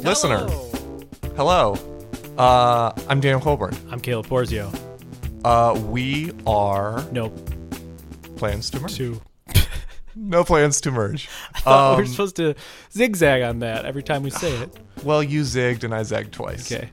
listener. Hello. I'm Daniel Colburn. I'm Caleb Porzio. We are No plans to merge. two. No plans to merge. I thought we were supposed to zigzag on that every time we say it. Well, you zigged and I zagged twice. Okay.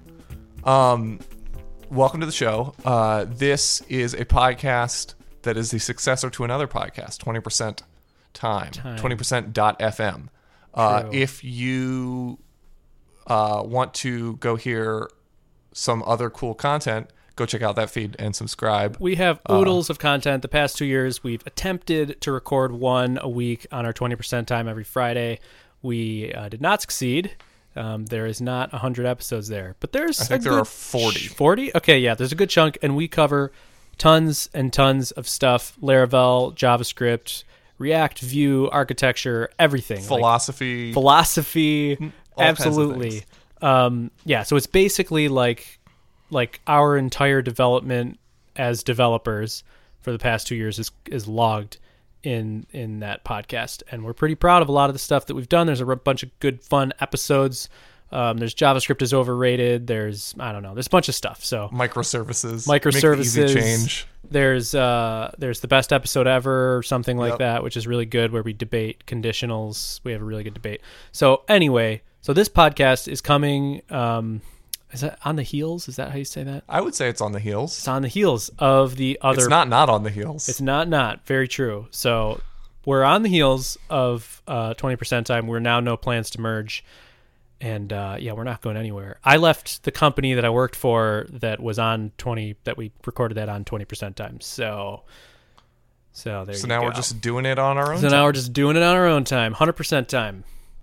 Welcome to the show. This is a podcast that is the successor to another podcast, 20% Time. 20%.fm. True. If you want to go hear some other cool content, go check out that feed and subscribe. We have oodles of content. The past 2 years, we've attempted to record one a week on our 20% Time every Friday. We did not succeed. There is not 100 episodes there, but there's I think there are 40. 40? Okay, yeah, there's a good chunk, and we cover tons and tons of stuff. Laravel, JavaScript, React, Vue, architecture, everything. Philosophy. Philosophy, all kinds of absolutely. Yeah, so it's basically like our entire development as developers for the past 2 years is logged in that podcast, and we're pretty proud of a lot of the stuff that we've done. There's a bunch of good fun episodes. There's JavaScript is overrated. There's a bunch of stuff. So Microservices. Make the easy change. There's the best episode ever or something like that, which is really good, where we debate conditionals. We have a really good debate. So anyway, this podcast is coming. Is that on the heels? Is that how you say that? I would say it's on the heels. It's on the heels of the other. It's not on the heels. It's not. Very true. So we're on the heels of 20% Time. We're now no plans to merge. And we're not going anywhere. I left the company that I worked for that was on 20, that we recorded that on 20% Time. So there you go. So now we're just doing it on our own time. Now we're just doing it on our own time, 100% time.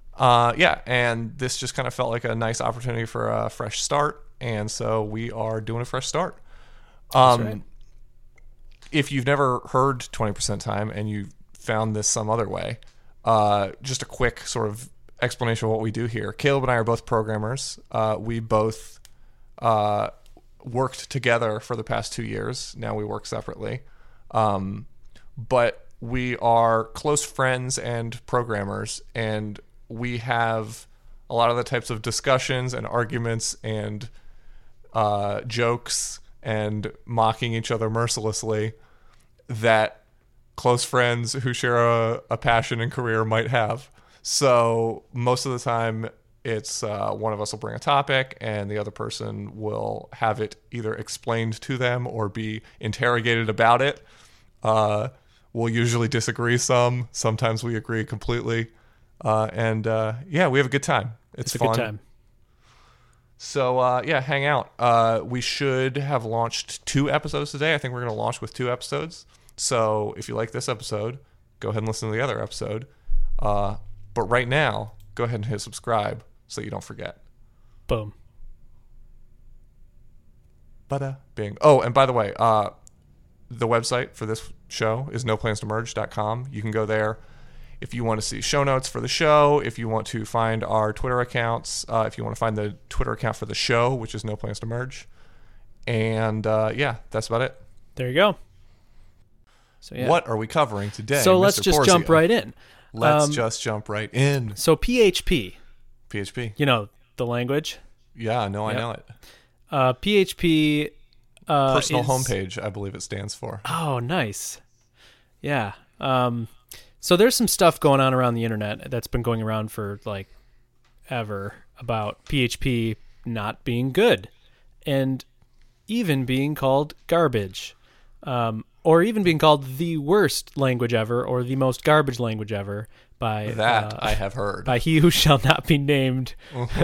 And this just kind of felt like a nice opportunity for a fresh start, and so we are doing a fresh start. That's right. If you've never heard 20% Time and you found this some other way, just a quick sort of explanation of what we do here. Caleb and I are both programmers. We both worked together for the past 2 years. Now we work separately. But we are close friends and programmers, and we have a lot of the types of discussions and arguments and jokes and mocking each other mercilessly that close friends who share a passion and career might have. So most of the time, it's one of us will bring a topic and the other person will have it either explained to them or be interrogated about it. We'll usually disagree some. Sometimes we agree completely. We have a good time. It's fun. A good time. So, hang out. We should have launched 2 episodes today. I think we're going to launch with 2 episodes. So if you like this episode, go ahead and listen to the other episode. But right now, go ahead and hit subscribe so you don't forget. Boom. Bada bing. Oh, and by the way, the website for this show is noplanstommerge.com. You can go there if you want to see show notes for the show, if you want to find our Twitter accounts, if you want to find the Twitter account for the show, which is noplanstommerge. And that's about it. There you go. So what are we covering today? So let's Mr. just Porzio? jump right in. Let's just jump right in. So PHP. PHP. You know the language? Yeah, no, I know it. PHP Personal homepage, I believe it stands for. Oh, nice. Yeah. So there's some stuff going on around the internet that's been going around for like ever about PHP not being good and even being called garbage. Or even being called the worst language ever or the most garbage language ever by that I have heard by he who shall not be named.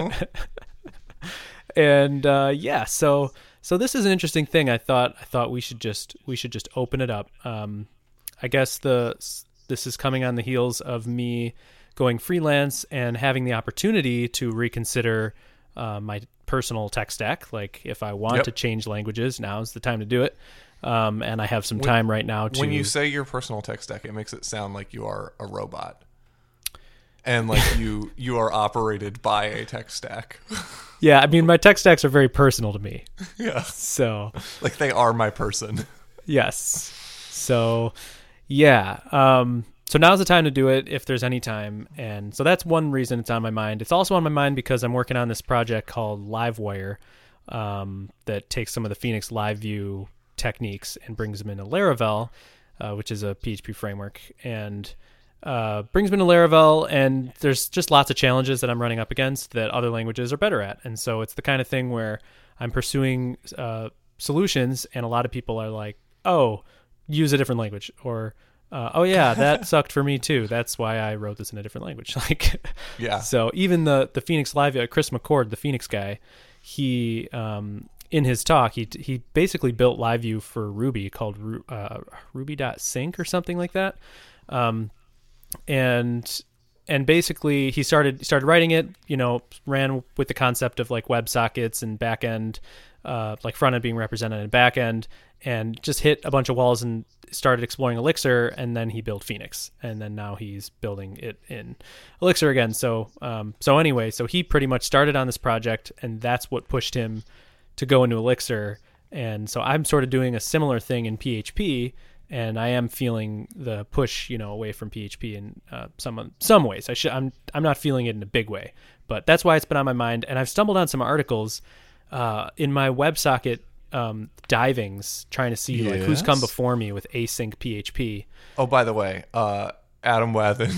And so this is an interesting thing. I thought we should just open it up. I guess this is coming on the heels of me going freelance and having the opportunity to reconsider my personal tech stack. Like if I want to change languages, now's the time to do it. And I have some time right now to... When you say your personal tech stack, it makes it sound like you are a robot. And like you are operated by a tech stack. Yeah, I mean, my tech stacks are very personal to me. Yeah. So... Like they are my person. Yes. So, yeah. now's the time to do it if there's any time. And so that's one reason it's on my mind. It's also on my mind because I'm working on this project called Livewire that takes some of the Phoenix Live View techniques and brings them into Laravel, which is a PHP framework, and brings them into Laravel. And there's just lots of challenges that I'm running up against that other languages are better at. And so it's the kind of thing where I'm pursuing solutions, and a lot of people are like, oh, use a different language, or oh yeah, that sucked for me too. That's why I wrote this in a different language. Like, Yeah. So even the Phoenix Live, Chris McCord, the Phoenix guy, he in his talk, he basically built LiveView for Ruby called Ruby.sync or something like that. And basically he started writing it, ran with the concept of like WebSockets and backend, like front end being represented in backend, and just hit a bunch of walls and started exploring Elixir. And then he built Phoenix, and then now he's building it in Elixir again. So anyway, so he pretty much started on this project, and that's what pushed him to go into Elixir. And so I'm sort of doing a similar thing in PHP, and I am feeling the push, away from PHP in some ways. I'm not feeling it in a big way, but that's why it's been on my mind. And I've stumbled on some articles in my WebSocket divings, trying to see like who's come before me with async PHP. Oh, by the way, Adam Wathen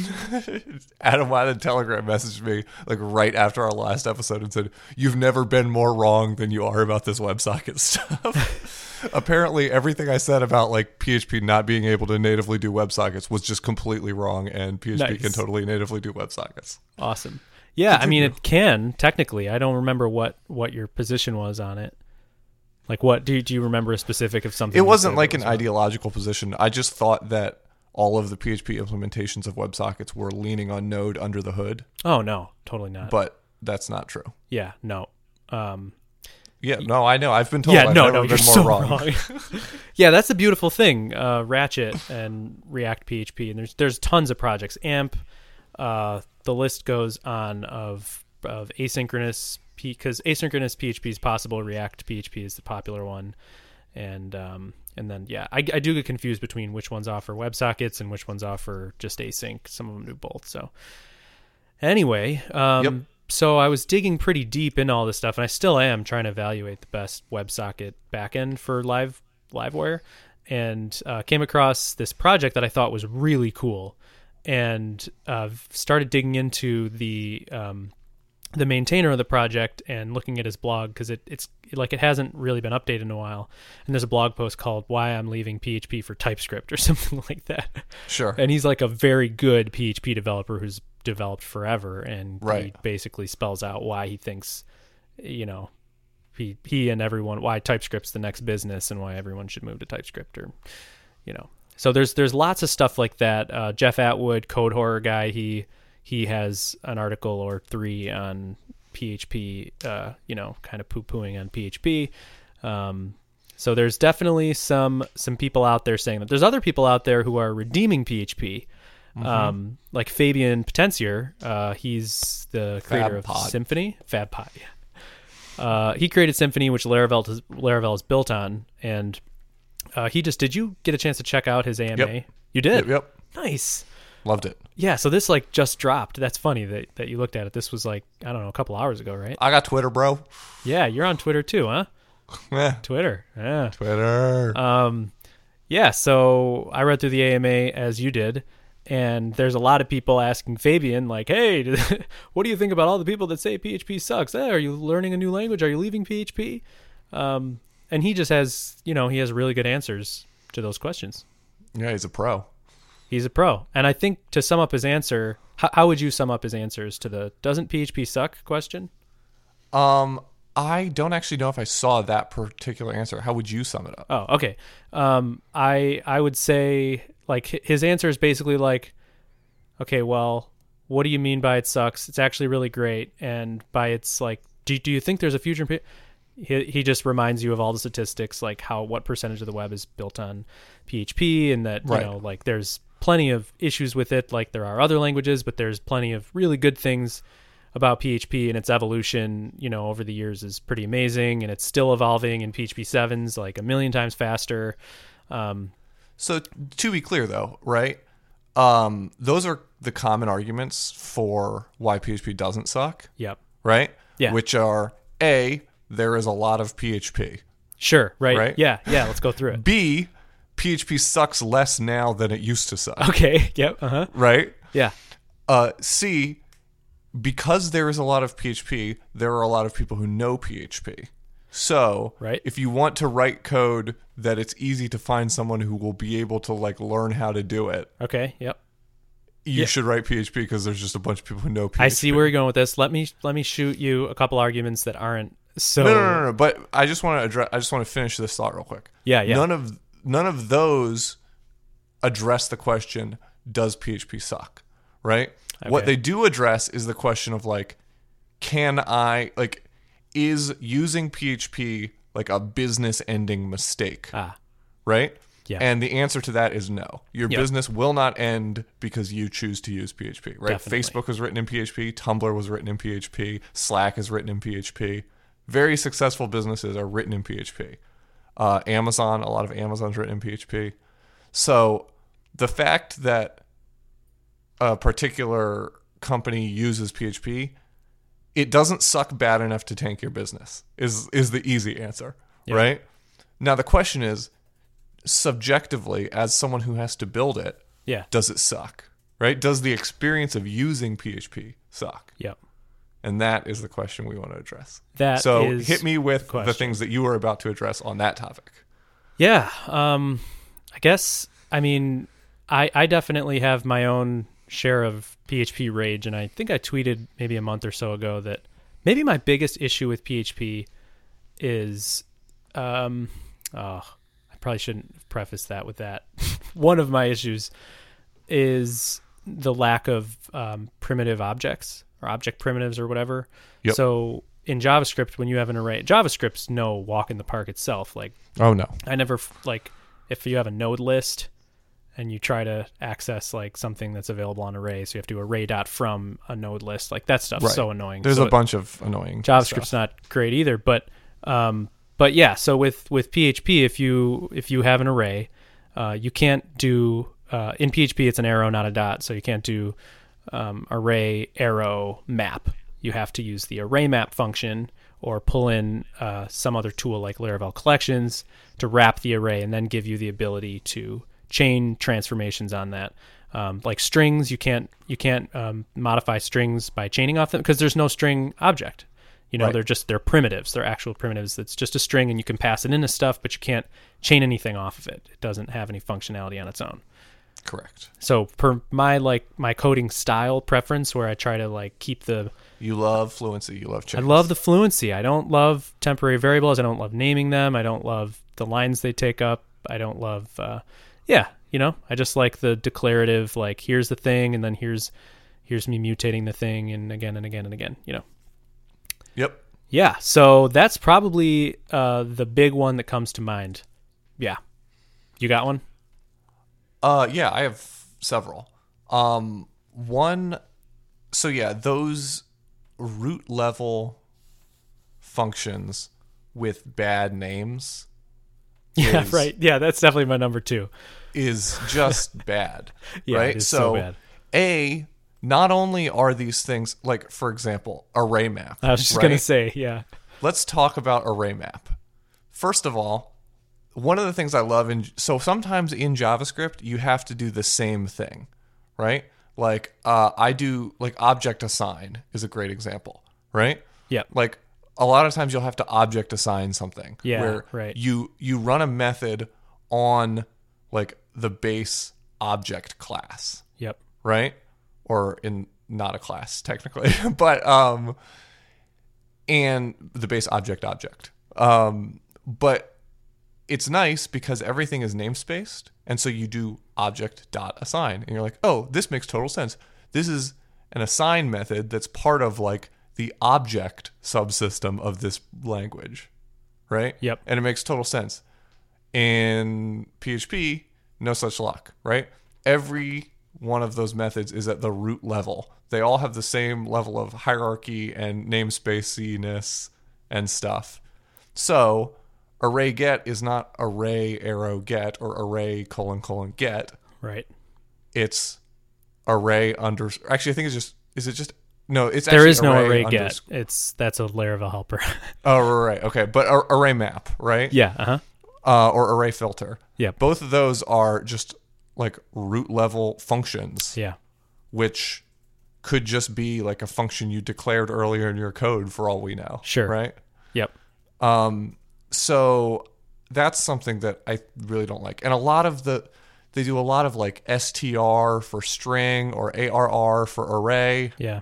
Telegram messaged me like right after our last episode and said, "You've never been more wrong than you are about this WebSocket stuff." Apparently everything I said about like PHP not being able to natively do WebSockets was just completely wrong, and PHP can totally natively do WebSockets. Awesome. Yeah, I mean, it can technically. I don't remember what your position was on it. Like, what do you remember a specific of something? It wasn't like an ideological position. I just thought that all of the PHP implementations of WebSockets were leaning on Node under the hood. Oh no, totally not. But that's not true. Yeah, no. Yeah, no, I know. I've been told I've never been you're more so wrong. Yeah, that's the beautiful thing. Ratchet and React PHP, and there's tons of projects. AMP, the list goes on of asynchronous, because asynchronous PHP is possible. React PHP is the popular one, and then I do get confused between which ones offer WebSockets and which ones offer just async. Some of them do both. So anyway, Yep. So I was digging pretty deep in all this stuff, and I still am trying to evaluate the best WebSocket backend for Livewire, and came across this project that I thought was really cool, and started digging into the maintainer of the project and looking at his blog, because it's like it hasn't really been updated in a while, and there's a blog post called "Why I'm Leaving PHP for TypeScript" or something like that. Sure. And he's like a very good PHP developer who's developed forever, and he basically spells out why he thinks, he and everyone, why TypeScript's the next business and why everyone should move to TypeScript, or so there's lots of stuff like that. Jeff Atwood, Code Horror guy, he has an article or three on PHP, kind of poo-pooing on PHP. So there's definitely some people out there saying that. There's other people out there who are redeeming PHP. Like Fabian Potencier, he's the creator of Symfony. FabPod, yeah. He created Symfony, which Laravel is built on, and did you get a chance to check out his AMA? Yep. You did? Yep. Nice. Loved it. Yeah, so this like just dropped. That's funny that you looked at it. This was like, I don't know, a couple hours ago, right? I got Twitter, bro. Yeah, you're on Twitter too, huh? Yeah. Twitter. Yeah. Twitter. Yeah, so I read through the AMA as you did, and there's a lot of people asking Fabian, like, hey, what do you think about all the people that say PHP sucks? Are you learning a new language? Are you leaving PHP? And he just has, he has really good answers to those questions. Yeah, he's a pro. He's a pro. And I think to sum up his answer, how would you sum up his answers to the doesn't PHP suck question? I don't actually know if I saw that particular answer. How would you sum it up? Oh, okay. I would say like his answer is basically like, okay, well, what do you mean by it sucks? It's actually really great. And by it's like, do you think there's a future? He just reminds you of all the statistics, like what percentage of the web is built on PHP, and that, like there's plenty of issues with it. Like there are other languages, but there's plenty of really good things about PHP, and its evolution, over the years is pretty amazing, and it's still evolving, and PHP 7's like a million times faster. So to be clear though, right? Those are the common arguments for why PHP doesn't suck, Yep. right? Yeah. Which are A, there is a lot of PHP. Sure. Right. Right? Yeah. Yeah. Let's go through it. B, PHP sucks less now than it used to suck. Okay. Yep. Uh-huh. Right? Yeah. C, because there is a lot of PHP, there are a lot of people who know PHP. So, Right. if you want to write code that it's easy to find someone who will be able to like learn how to do it, Okay. Yep. you should write PHP because there's just a bunch of people who know PHP. I see where you're going with this. Let me shoot you a couple arguments that aren't so. No. But I just want to address. I just want to finish this thought real quick. Yeah. Yeah. None of those address the question: does PHP suck? Right. What Okay. they do address is the question of like, is using PHP like a business-ending mistake? Right? Yeah. And the answer to that is no. Your Yep. business will not end because you choose to use PHP, right? Definitely. Facebook was written in PHP, Tumblr was written in PHP, Slack is written in PHP. Very successful businesses are written in PHP. Amazon, a lot of Amazon's written in PHP. So the fact that a particular company uses PHP, it doesn't suck bad enough to tank your business is the easy answer, right? Now the question is, subjectively, as someone who has to build it, Yeah. does it suck, right? Does the experience of using PHP suck? Yep. And that is the question we want to address. That So is hit me with the question. things that you were about to address on that topic. Yeah. I guess, I mean, I definitely have my own share of PHP rage, and I think I tweeted maybe a month or so ago that maybe my biggest issue with PHP is, I probably shouldn't have prefaced that with that. One of my issues is the lack of primitive objects or object primitives or whatever. Yep. So in JavaScript, when you have an array, JavaScript's no walk in the park itself. Like, Oh no. I never if you have a node list and you try to access like something that's available on array, so you have to do array.from a node list, like that stuff's Right. so annoying. There's So a bunch of annoying JavaScript's stuff. not great either, but yeah. So with PHP, if you have an array, you can't do in PHP it's an arrow, not a dot, so you can't do array arrow map. You have to use the array map function or pull in some other tool like Laravel Collections to wrap the array and then give you the ability to chain transformations on that. Like strings, you can't modify strings by chaining off them because there's no string object. You know, Right. they're primitives. They're actual primitives. It's just a string and you can pass it into stuff, but you can't chain anything off of it. It doesn't have any functionality on its own. Correct. So per my coding style preference, where I try to keep You love fluency. You love I chains. love the fluency. I don't love temporary variables. I don't love naming them. I don't love the lines they take up. I don't love, I just like the declarative, like here's the thing, and then here's me mutating the thing, and again and again and again. Yep. Yeah. So that's probably the big one that comes to mind. Yeah. You got one? Yeah, I have several. Those root level functions with bad names Yeah. is- Right. Yeah. That's definitely my number 2. is just bad. Yeah. Right? It is so bad. Not only are these things, like, for example, array map. I was just right? going to say, yeah. Let's talk about array map. First of all, one of the things I love so sometimes in JavaScript you have to do the same thing, right? Like I do like object assign is a great example, right? Yep. Like a lot of times you'll have to object assign something. Yeah, where right. You run a method on like the base object class, Yep. right? Or in not a class technically, but and the base object. But it's nice because everything is namespaced, and so you do object.assign, and you're like, oh, this makes total sense. This is an assign method that's part of like the object subsystem of this language, right? Yep. And it makes total sense. In PHP, no such luck, right? Every one of those methods is at the root level. They all have the same level of hierarchy and namespaciness and stuff. So array get is not array arrow get or array : : get. Right. It's array under. Actually, I think it's just. Is it just? No, it's There actually is no array unders- get. That's a Laravel helper. Oh, right. Okay, but array map, right? Yeah. Or array filter. Yeah. Both of those are just like root level functions, Yeah. which could just be like a function you declared earlier in your code for all we know. Sure. Right. Yep. So that's something that I really don't like. And they do a lot of like str for string or arr for array, Yeah.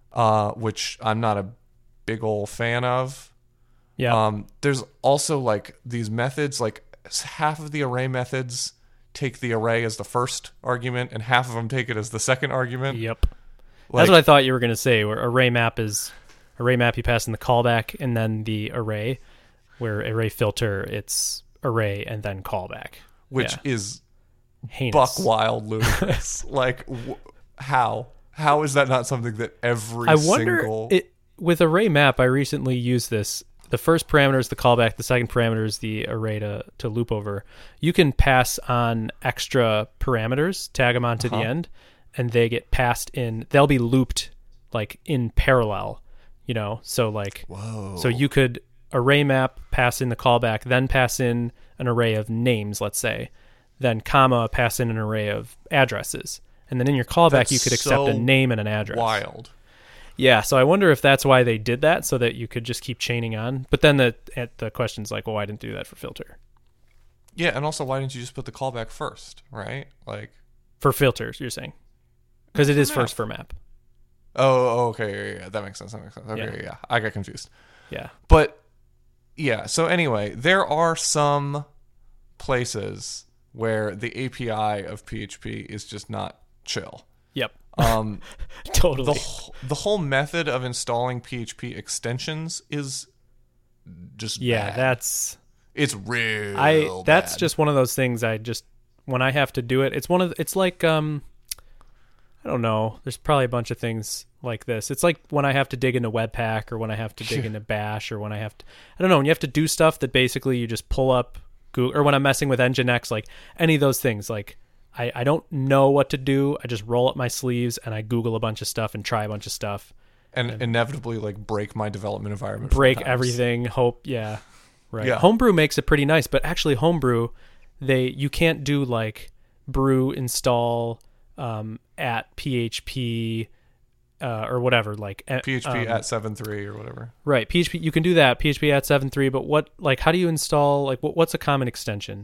which I'm not a big old fan of. Yeah. There's also like these methods, like half of the array methods take the array as the first argument and half of them take it as the second argument. Yep. Like, That's what I thought you were going to say, where array map you pass in the callback and then the array, where array filter, it's array and then callback. which Yeah. is Heinous. buck wild ludicrous. Like, how? How is that not something that every I wonder, single... with array map, I recently used this. The first parameter is the callback. The second parameter is the array to loop over. You can pass on extra parameters, tag them onto the end, and they get passed in. They'll be looped like in parallel, So like, Whoa. so you could array map, pass in the callback, then pass in an array of names, let's say, then comma, pass in an array of addresses, and then in your callback That's you could accept so a name and an address. wild. Yeah, so I wonder if that's why they did that, so that you could just keep chaining on. But then the question's like, well, why didn't do that for filter? Yeah, and also, why didn't you just put the callback first, right? Like, For filters, you're saying? Because it is map. first for map. oh, okay, yeah, that makes sense. Okay, yeah, I got confused. Yeah. But yeah, so anyway, there are some places where the API of PHP is just not chill. Yep. Um, Totally. the whole method of installing PHP extensions is just Yeah, bad. It's real that's bad. just one of those things I just, when I have to do it, it's like I don't know, there's probably a bunch of things like this. It's like when I have to dig into Webpack, or when I have to dig into Bash, or when I have to, I don't know, when you have to do stuff that basically you just pull up Google, or when I'm messing with Nginx, like any of those things, like I don't know what to do. I just roll up my sleeves and I Google a bunch of stuff and try a bunch of stuff. and inevitably like break my development environment. Break sometimes. everything. Hope, yeah, right. Yeah. Homebrew makes it pretty nice, but actually Homebrew, you can't do like brew install at PHP or whatever, like PHP at 7.3 or whatever. right. PHP, you can do that. PHP at 7.3, but how do you install? Like, what's a common extension?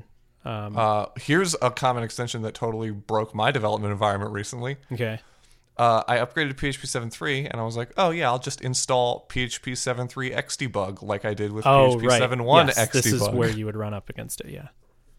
Here's a common extension that totally broke my development environment recently. Okay. I upgraded to PHP 7.3 and I was like, oh yeah, I'll just install PHP 7.3 Xdebug like I did with Oh, PHP right. 7.1 Yes, Xdebug. this is where you would run up against it. Yeah.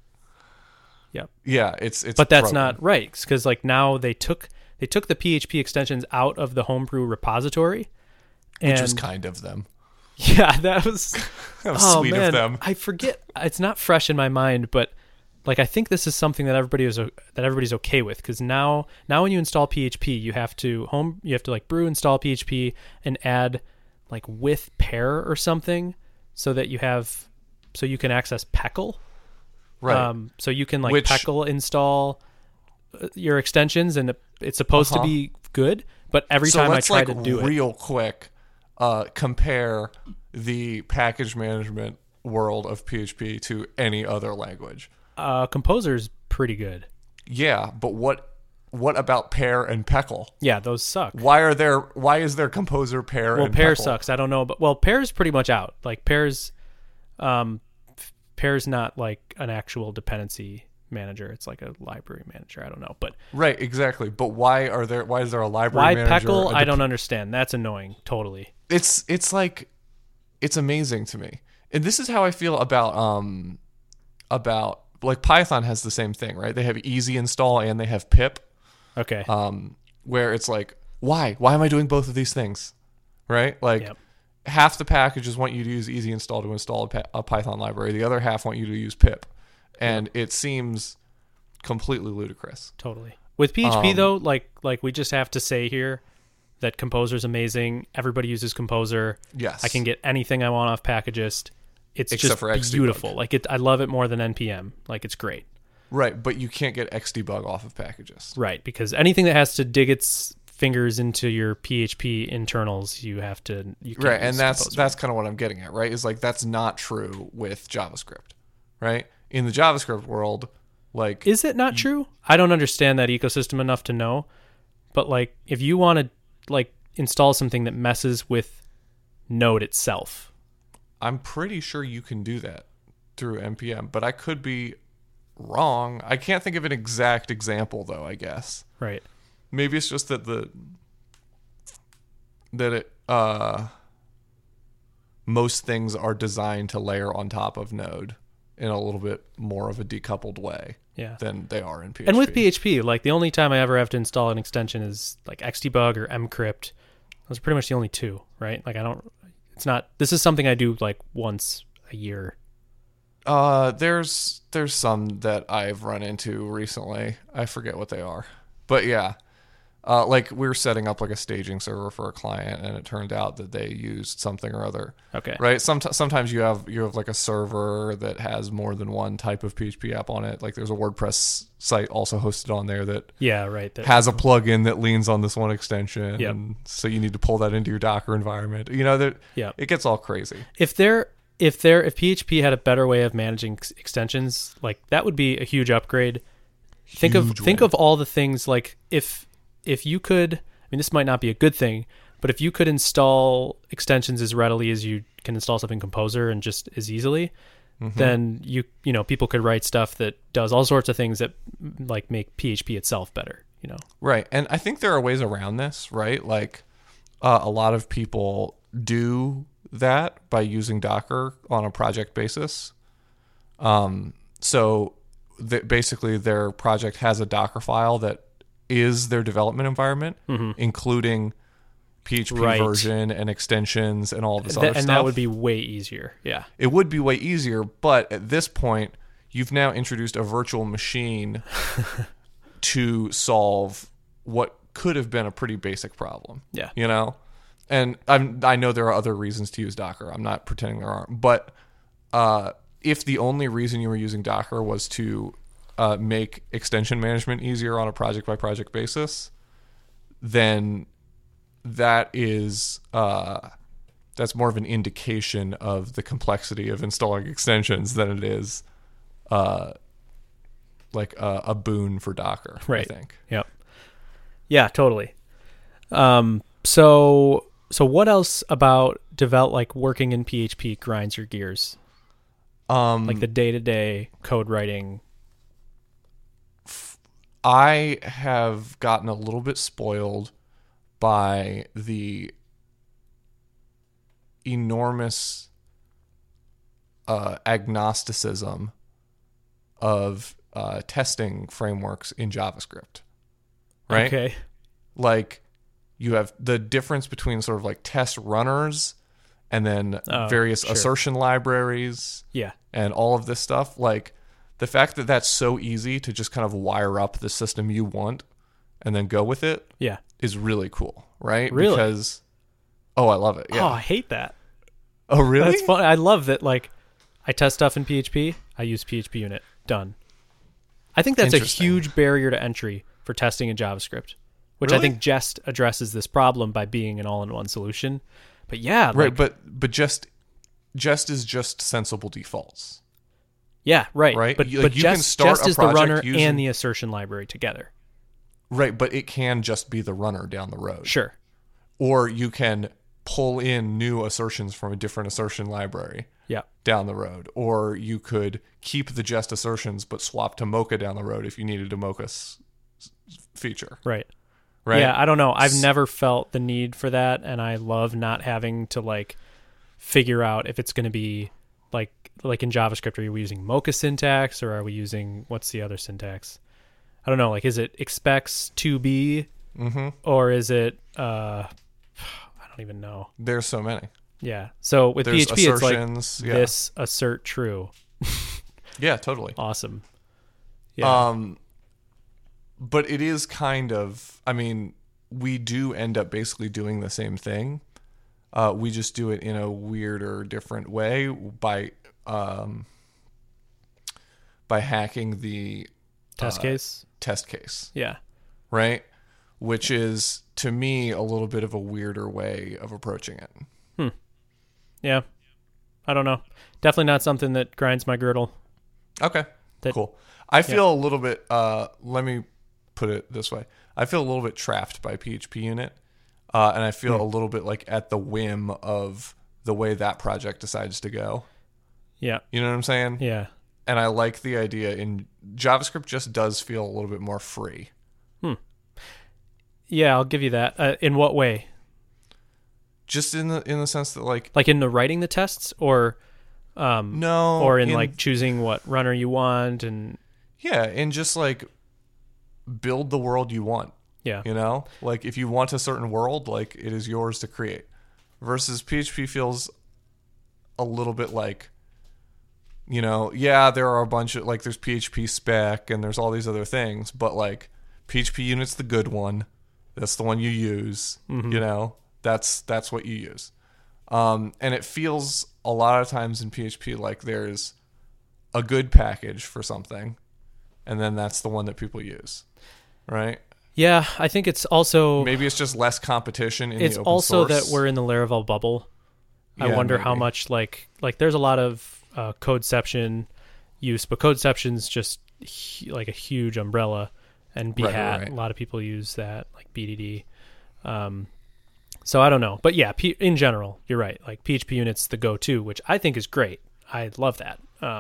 Yep. Yeah, it's But that's broken. not right, because like now they took the PHP extensions out of the Homebrew repository, Which was and kind of them. yeah, that was That was sweet man, of them. I forget. It's not fresh in my mind, but like I think this is something that everybody's okay with, because now when you install PHP, you have to like brew install PHP and add like with pair or something, so you can access PECL. Right. So you can like Which- PECL install your extensions, and it's supposed to be good, but every so time I let's try like to do it, real quick compare the package management world of PHP to any other language. Composer's pretty good. Yeah, but what about pair and PECL? Yeah, those suck. Why is there composer pair Well, and pair PECL? sucks. I don't know, but pair's pretty much out. Like pair's not like an actual dependency manager. It's like a library manager. I don't know, but Right, exactly. But why is there a library why manager? PECL? I don't understand. That's annoying. Totally. It's like, it's amazing to me. And this is how I feel about like Python has the same thing, right? They have easy install and they have pip, Okay. where it's like, why am I doing both of these things? Right? Like Yep. half the packages want you to use easy install to install a Python library. The other half want you to use pip. And it seems completely ludicrous. Totally. With PHP though, like we just have to say here that Composer's amazing. Everybody uses Composer. Yes. I can get anything I want off Packagist. It's Except just for Xdebug. beautiful. Like I love it more than NPM. Like it's great. Right, but you can't get Xdebug off of packages. Right, because anything that has to dig its fingers into your PHP internals, you can't Right, and use that's Composer. kind of what I'm getting at, right? Is like that's not true with JavaScript, right? In the JavaScript world, like Is it not true? I don't understand that ecosystem enough to know. But like, if you want to like install something that messes with Node itself, I'm pretty sure you can do that through npm, but I could be wrong. I can't think of an exact example though, I guess. right? Maybe it's just that most things are designed to layer on top of Node in a little bit more of a decoupled way Yeah. than they are in PHP. And with PHP, like the only time I ever have to install an extension is like Xdebug or mcrypt. Those are pretty much the only two, right? Like this is something I do like once a year. There's some that I've run into recently. I forget what they are, but yeah, like we were setting up like a staging server for a client, and it turned out that they used something or other. Okay. Right. Sometimes you have like a server that has more than one type of PHP app on it. Like there's a WordPress site also hosted on there that Yeah, right. has a plugin that leans on this one extension. Yep. And so you need to pull that into your Docker environment. You know that Yep. it gets all crazy. If PHP had a better way of managing extensions, like that would be a huge upgrade. Think of all the things, like if you could, I mean, this might not be a good thing, but if you could install extensions as readily as you can install something in Composer and just as easily, then you know people could write stuff that does all sorts of things that like make PHP itself better. You know, Right. And I think there are ways around this, right? Like a lot of people do that by using Docker on a project basis. So basically their project has a Docker file that is their development environment, including PHP Right. version and extensions and all this other stuff. and that would be way easier. Yeah. It would be way easier, but at this point, you've now introduced a virtual machine to solve what could have been a pretty basic problem. Yeah. You know? And I know there are other reasons to use Docker. I'm not pretending there aren't. But if the only reason you were using Docker was to make extension management easier on a project-by-project basis, then that is that's more of an indication of the complexity of installing extensions than it is like a boon for Docker, Right. I think. Yep. Yeah, totally. So what else about like working in PHP grinds your gears? Like the day-to-day code writing. I have gotten a little bit spoiled by the enormous agnosticism of testing frameworks in JavaScript, right? Okay. Like you have the difference between sort of like test runners and then various sure. assertion libraries Yeah. and all of this stuff. Like the fact that that's so easy to just kind of wire up the system you want and then go with it Yeah. is really cool, right? Really? Because, I love it. Oh, Yeah. I hate that. Oh, really? That's fun. I love that. Like, I test stuff in PHP. I use PHP unit. Done. I think that's a Interesting. huge barrier to entry for testing in JavaScript, which I Really? think Jest addresses this problem by being an all-in-one solution. But yeah, Right, like, but just is just sensible defaults. yeah, right. Right? But You but can Jest, start Jest a is the project runner using- and the assertion library together. Right, but it can just be the runner down the road. Sure. Or you can pull in new assertions from a different assertion library Yeah. down the road. Or you could keep the just assertions but swap to Mocha down the road if you needed a Mocha feature. Right. Right? Yeah, I don't know. I've never felt the need for that, and I love not having to like figure out if it's going to be like in JavaScript. Are we using Mocha syntax or are we using what's the other syntax? I don't know. Like, is it expects to be, or is it? I don't even know. There's so many. Yeah. So with There's PHP, it's like assertions. Yeah. this assert true. Yeah, totally. Awesome. Yeah. But it is kind of, I mean, we do end up basically doing the same thing. We just do it in a weirder, different way by hacking the Test case. test case, Yeah. right? Which is, to me, a little bit of a weirder way of approaching it. Yeah. I don't know. Definitely not something that grinds my girdle. Okay, cool. I feel a little bit, let me put it this way. I feel a little bit trapped by PHP Unit, and I feel a little bit like at the whim of the way that project decides to go. Yeah. You know what I'm saying? Yeah. And I like the idea in JavaScript just does feel a little bit more free. Yeah, I'll give you that. In what way? Just in the sense that like in the writing the tests, or no, or in like choosing what runner you want, and and just like build the world you want. Yeah. You know, like if you want a certain world, like it is yours to create. Versus PHP feels a little bit like, you know, there are a bunch of like there's PHP spec and there's all these other things, but like PHP Unit's the good one. That's the one you use. You know, that's what you use. And it feels a lot of times in PHP like there's a good package for something, and then that's the one that people use, right? Yeah, I think it's also maybe it's just less competition in the open source. It's also that we're in the Laravel bubble. I wonder how much like there's a lot of Codeception use, but Codeception's just like a huge umbrella, and Behat, right. A lot of people use that, like BDD. So I don't know, but yeah, in general, you're right. Like PHP Unit's the go-to, which I think is great. I love that.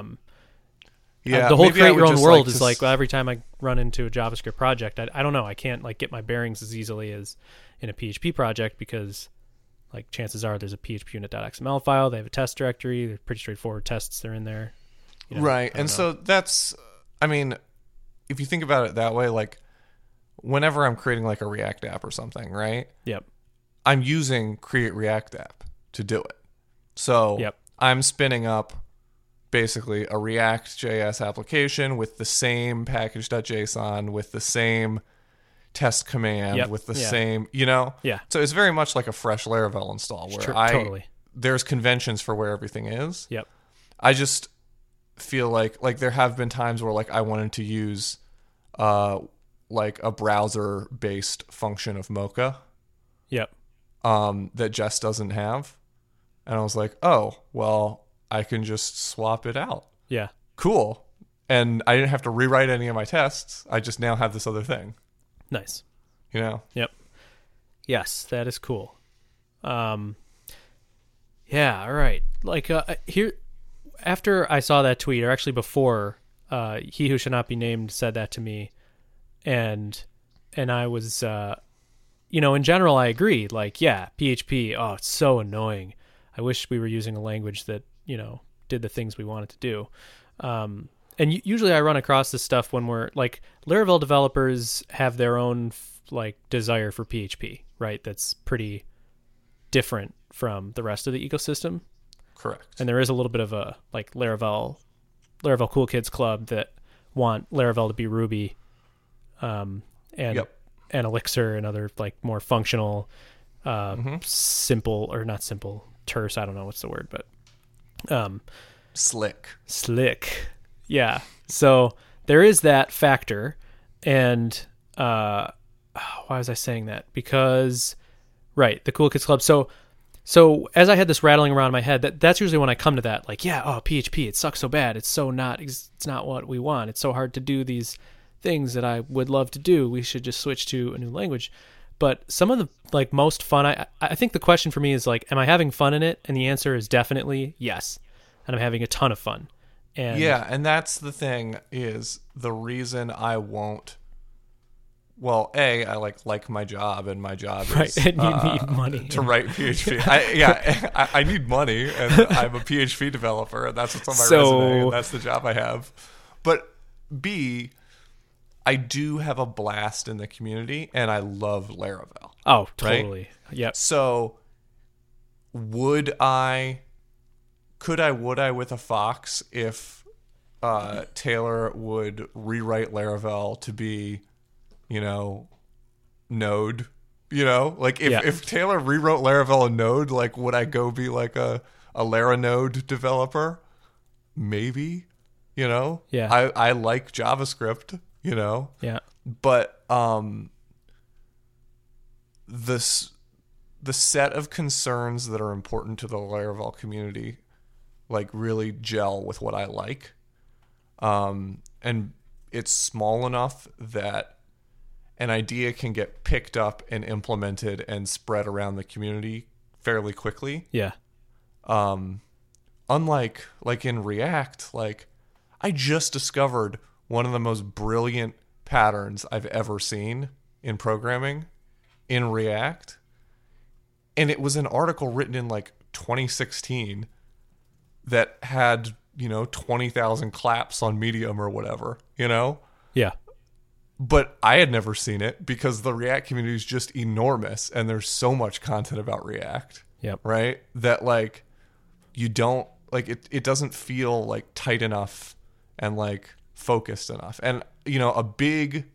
The whole create your own world is like every time I run into a JavaScript project, I don't know. I can't like get my bearings as easily as in a PHP project, because like chances are there's a phpunit.xml file. They have a test directory. They're pretty straightforward tests. They're in there. You know, right. And so that's, I mean, if you think about it that way, like whenever I'm creating like a React app or something, right? Yep. I'm using create React app to do it. So I'm spinning up basically a React.js application with the same package.json, with the same test command, with the same, you know? Yeah. So it's very much like a fresh Laravel install where there's conventions for where everything is. Yep. I just feel like there have been times where like I wanted to use like a browser based function of Mocha. Yep. That Jest doesn't have. And I was like, oh, well, I can just swap it out. Yeah. Cool. And I didn't have to rewrite any of my tests. I just now have this other thing. Nice. You know? Yep. Yes, that is cool. Yeah, all right. Like here, after I saw that tweet, or actually before, he who should not be named said that to me, and I was, you know, in general, I agree. Like, yeah, PHP, oh, it's so annoying. I wish we were using a language that, you know, did the things we wanted to do. And usually I run across this stuff when we're like, Laravel developers have their own like desire for PHP, right? That's pretty different from the rest of the ecosystem. Correct. And there is a little bit of a like Laravel Cool Kids Club that want Laravel to be Ruby, and Elixir and other like more functional, simple, or not simple, terse. I don't know what's the word, but slick. Yeah. So there is that factor. And why was I saying that? Because, right, the Cool Kids Club. So as I had this rattling around in my head, that's usually when I come to that, like, yeah, oh, PHP, it sucks so bad. It's not what we want. It's so hard to do these things that I would love to do. We should just switch to a new language. But some of the like most fun, I think the question for me is like, am I having fun in it? And the answer is definitely yes. And I'm having a ton of fun. And and that's the thing, is the reason I won't. Well, I like my job, and my job is and you need money to write PHP. I need money, and I'm a PHP developer, and that's what's on my resume, and that's the job I have. But B, I do have a blast in the community, and I love Laravel. Oh, totally. Right? Yep. So, would I with a Fox if Taylor would rewrite Laravel to be, you know, Node? You know, like if Taylor rewrote Laravel in Node, like would I go be like a Laranode developer? Maybe. You know? Yeah. I like JavaScript. you know? Yeah. But this the set of concerns that are important to the Laravel community like really gel with what I like. And it's small enough that an idea can get picked up and implemented and spread around the community fairly quickly. Yeah. Unlike like in React, like I just discovered one of the most brilliant patterns I've ever seen in programming in React. And it was an article written in like 2016 that had, 20,000 claps on Medium or whatever, Yeah. But I had never seen it because the React community is just enormous and there's so much content about React. Yep. Right? That like you don't like it doesn't feel like tight enough and like focused enough. And a big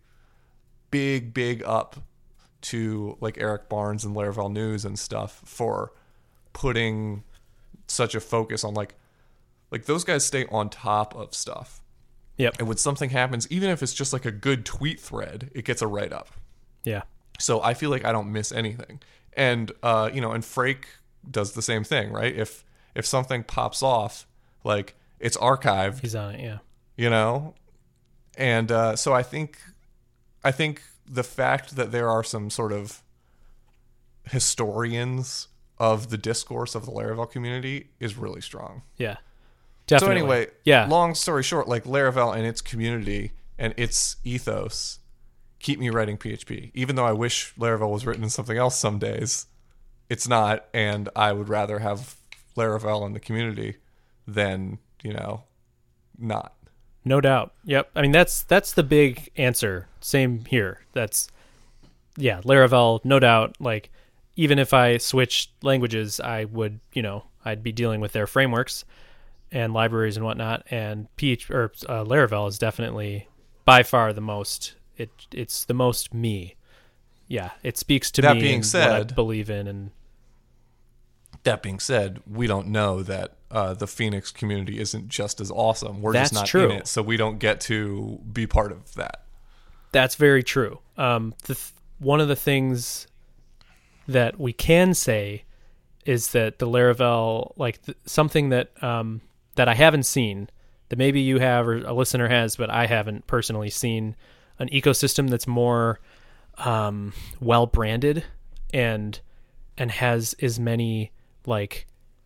up to like Eric Barnes and Laravel News and stuff for putting such a focus on like those guys stay on top of stuff. Yep. And when something happens, even if it's just like a good tweet thread, it gets a write up. Yeah. So I feel like I don't miss anything. And and Frake does the same thing, right? If something pops off, like it's archived. He's on it, yeah. And so I think the fact that there are some sort of historians of the discourse of the Laravel community is really strong. Yeah. Definitely. So anyway, yeah. Long story short, like Laravel and its community and its ethos keep me writing PHP. Even though I wish Laravel was written in something else some days, it's not, and I would rather have Laravel in the community than, not. No doubt. Yep. I mean, that's the big answer. Same here. Laravel, no doubt. Like, even if I switched languages, I would, I'd be dealing with their frameworks and libraries and whatnot. And Laravel is definitely by far the most. It's the most me. Yeah, it speaks to me and what I believe in. And that being said, we don't know that the Phoenix community isn't just as awesome. We're That's just not true. in it, so we don't get to be part of that. That's very true. One of the things that we can say is that the Laravel, like something that that I haven't seen, that maybe you have or a listener has, but I haven't personally seen, an ecosystem that's more well branded and has as many like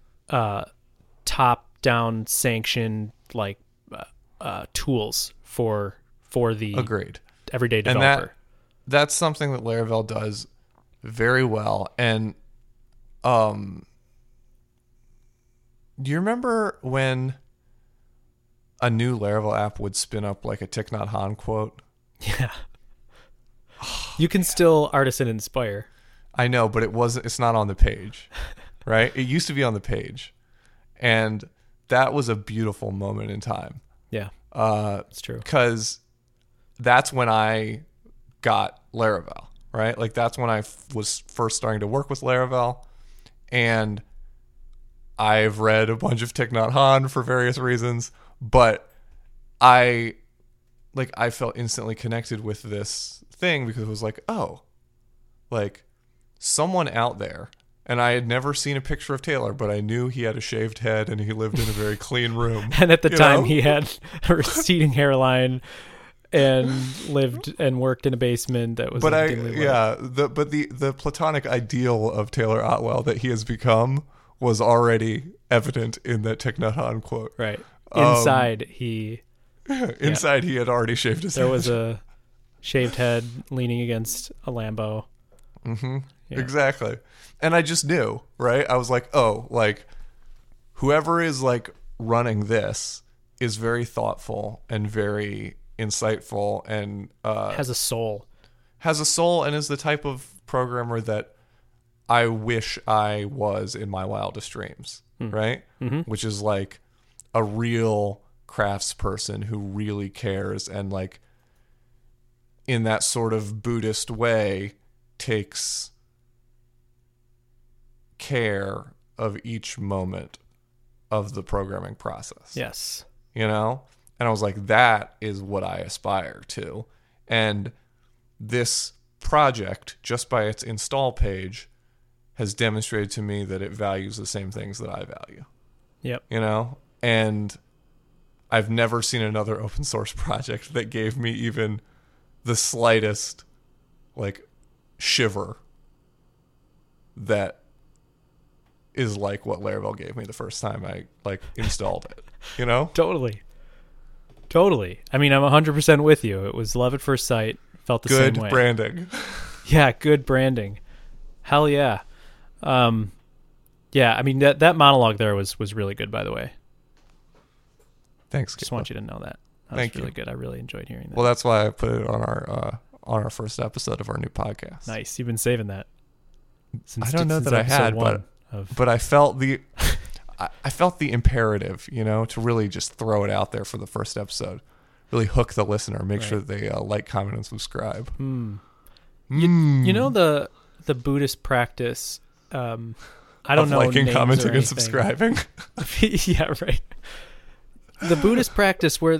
top down sanctioned like tools for the Agreed. everyday developer. And that's something that Laravel does very well. And do you remember when a new Laravel app would spin up like a Thich Nhat Hanh quote? Yeah. You can still artisan inspire. I know, but it's not on the page, right? It used to be on the page. And that was a beautiful moment in time. Yeah. It's true. Because that's when I got Laravel, right? Like that's when I was first starting to work with Laravel. And I've read a bunch of Thich Nhat Hanh for various reasons, but I felt instantly connected with this thing because it was like, oh, like someone out there, and I had never seen a picture of Taylor, but I knew he had a shaved head and he lived in a very clean room. And at the time he had a receding hairline and lived and worked in a basement that was the platonic ideal of Taylor Otwell that he has become was already evident in that Thich Nhat Hanh quote. Right. Inside he had already shaved his head. There was a shaved head leaning against a Lambo. Mm-hmm. Yeah. Exactly. And I just knew, right? I was like, oh, like whoever is like running this is very thoughtful and very insightful and has a soul and is the type of programmer that I wish I was in my wildest dreams, right? Mm-hmm. Which is like a real craftsperson who really cares and like in that sort of Buddhist way takes care of each moment of the programming process. Yes. And I was like, that is what I aspire to. And this project, just by its install page, has demonstrated to me that it values the same things that I value. Yep. You know? And I've never seen another open source project that gave me even the slightest like shiver that is like what Laravel gave me the first time I like installed it, you know? Totally. I mean, I'm 100% with you. It was love at first sight. Felt the same way. Good branding. Yeah, good branding. Hell yeah. Yeah, I mean that monologue there was really good, by the way. Thanks. Just want you to know that. That Thank was really you. good. I really enjoyed hearing that. Well, that's why I put it on our first episode of our new podcast. Nice. You've been saving that. I don't know that I had, but I felt the I felt the imperative, you know, to really just throw it out there for the first episode. Really hook the listener, make sure they like, comment, and subscribe. You know the Buddhist practice. I don't know liking, names commenting, or and anything. subscribing. Yeah, right. The Buddhist practice where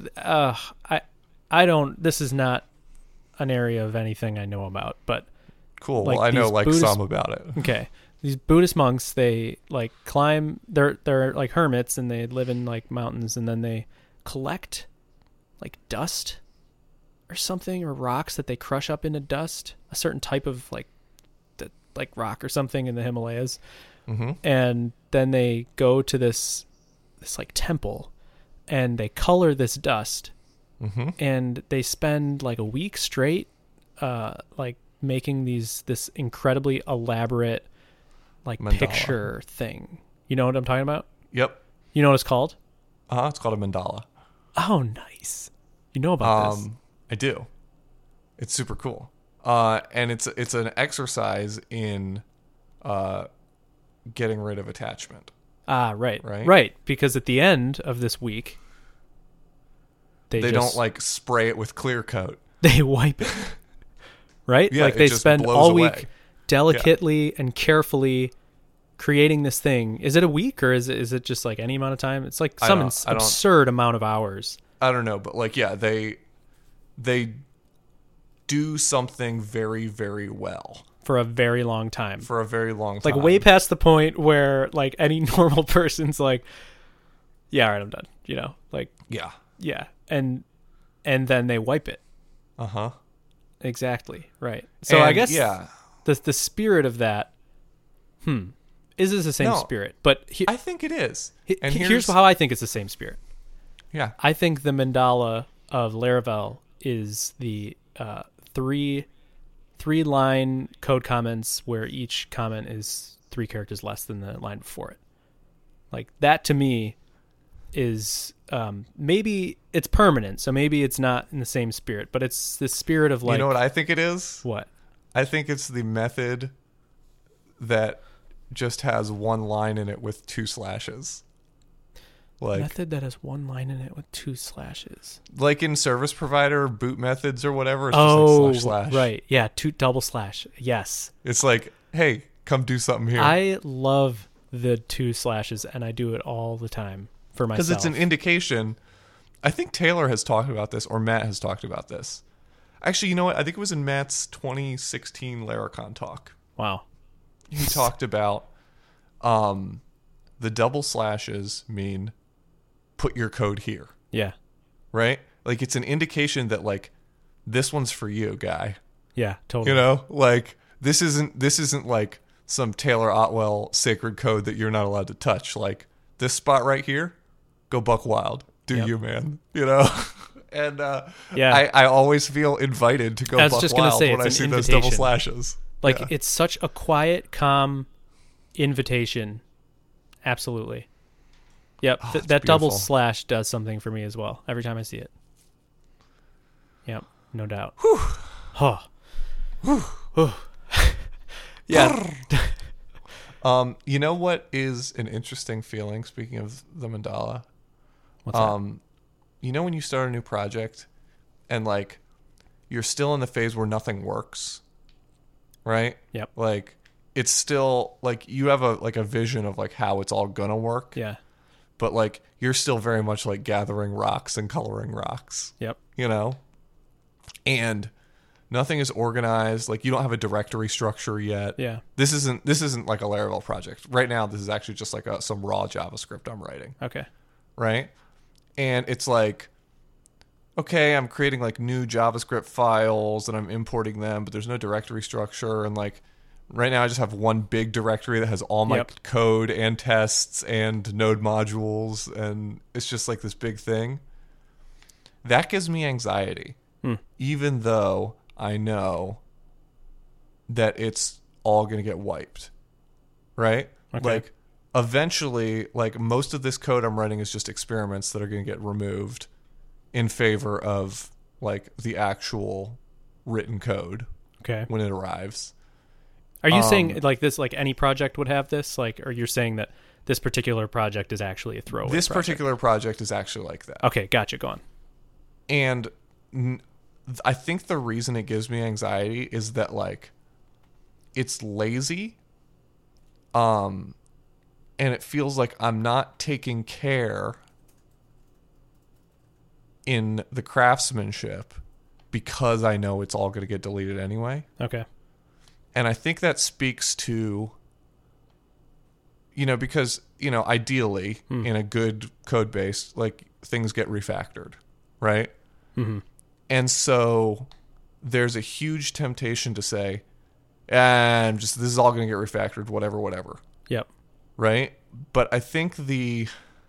I don't. This is not an area of anything I know about, but Cool. like well, I know these like Buddhist- some about it. okay. These Buddhist monks, they like climb. They're like hermits, and they live in like mountains, and then they collect like dust or something, or rocks that they crush up into dust. A certain type of like rock or something in the Himalayas, and then they go to this like temple, and they color this dust, and they spend like a week straight, like making this incredibly elaborate like Mandala. picture thing. You know what I'm talking about? Yep. You know what it's called? It's called a mandala. Oh, nice. You know about this? I do. It's super cool. And it's an exercise in getting rid of attachment. Right. Because at the end of this week, they don't like spray it with clear coat. They wipe it. Right? Yeah, like it they just spend blows all away. week delicately and carefully creating this thing. Is it a week or is it just like any amount of time? It's like some absurd amount of hours. I don't know, but like they do something very, very well For a very long time. for a very long time. Like way past the point where like any normal person's like, yeah, all right, I'm done. You know, like, yeah. And then they wipe it. Uh-huh. Exactly. Right. So I guess yeah. the spirit of that, is this the same No, spirit? But I think it is. And here's how I think it's the same spirit. Yeah. I think the mandala of Laravel is the three line code comments where each comment is 3 characters less than the line before it. Like that to me is maybe it's permanent, so maybe it's not in the same spirit, but it's the spirit of like, you know what I think it is? What? I think it's the method that just has one line in it with 2 slashes. Like Method that has one line in it with 2 slashes. Like in service provider boot methods or whatever. It's Oh, just like slash. Right. Yeah, 2 double slash. Yes. It's like, hey, come do something here. I love the 2 slashes, and I do it all the time for myself. Because it's an indication. I think Taylor has talked about this, or Matt has talked about this. Actually, you know what? I think it was in Matt's 2016 Laracon talk. Wow. He talked about the double slashes mean put your code here, Yeah. right? Like it's an indication that like this one's for you, guy. Yeah, totally. You know, like this isn't like some Taylor Otwell sacred code that you're not allowed to touch. Like this spot right here, go buck wild. Do you, man? You know? And yeah. I always feel invited to go I was buck just gonna wild say, when I it's see an those double invitation. slashes. Like Yeah. it's such a quiet, calm invitation. Absolutely. Yep. it's That double beautiful. slash does something for me as well every time I see it. Yep, no doubt. Huh. Yeah. You know what is an interesting feeling, speaking of the mandala? What's that? You know when you start a new project and like you're still in the phase where nothing works, right? Yep. Like it's still like you have a vision of like how it's all gonna work, Yeah. but like you're still very much like gathering rocks and coloring rocks, Yep. you know? and nothing is organized. Like, you don't have a directory structure yet. Yeah. This isn't like a Laravel project. Right now, this is actually just like some raw JavaScript I'm writing. Okay. Right? And it's like, okay, I'm creating like new JavaScript files and I'm importing them, but there's no directory structure. And like right now I just have one big directory that has all my code and tests and node modules. And it's just like this big thing. That gives me anxiety, even though I know that it's all going to get wiped. Right? Okay. Like eventually, like most of this code I'm writing is just experiments that are going to get removed in favor of like the actual written code. Okay. When it arrives. Are you saying like this, like any project would have this? Like, or you're saying that this particular project is actually a throwaway This project? particular project is actually like that. Okay, gotcha. Go on. And I think the reason it gives me anxiety is that like it's lazy. And it feels like I'm not taking care in the craftsmanship because I know it's all going to get deleted anyway. Okay. And I think that speaks to, because, ideally in a good code base, like things get refactored, right? Mm-hmm. And so there's a huge temptation to say, this is all going to get refactored, whatever. Yep. Right? But I think the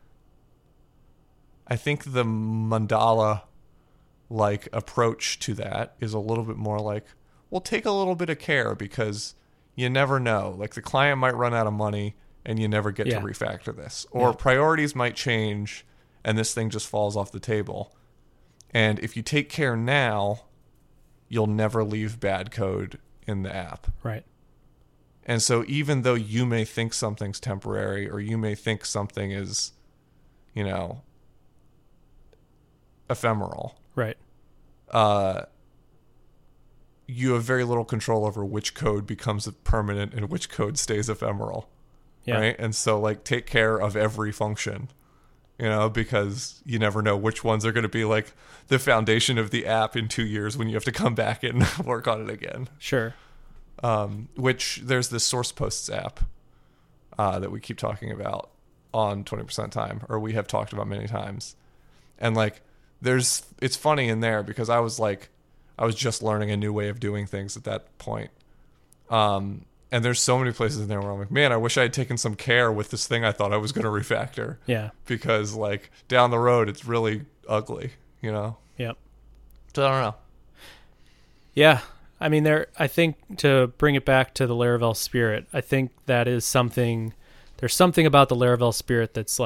mandala like approach to that is a little bit more like, well, take a little bit of care because you never know. Like the client might run out of money and you never get to refactor this. Or priorities might change and this thing just falls off the table. And if you take care now, you'll never leave bad code in the app. Right. And so even though you may think something's temporary or you may think something is, ephemeral. Right. You have very little control over which code becomes permanent and which code stays ephemeral. Yeah. Right? And so like take care of every function, because you never know which ones are going to be like the foundation of the app in 2 years when you have to come back and work on it again. Sure. Which there's this source posts app that we keep talking about on 20% time, or we have talked about many times. And like it's funny in there because I was just learning a new way of doing things at that point. And there's so many places in there where I'm like, man, I wish I had taken some care with this thing I thought I was going to refactor. Yeah. Because like down the road, it's really ugly, Yep. So I don't know. Yeah. I mean, I think to bring it back to the Laravel spirit, I think that is something, there's something about the Laravel spirit that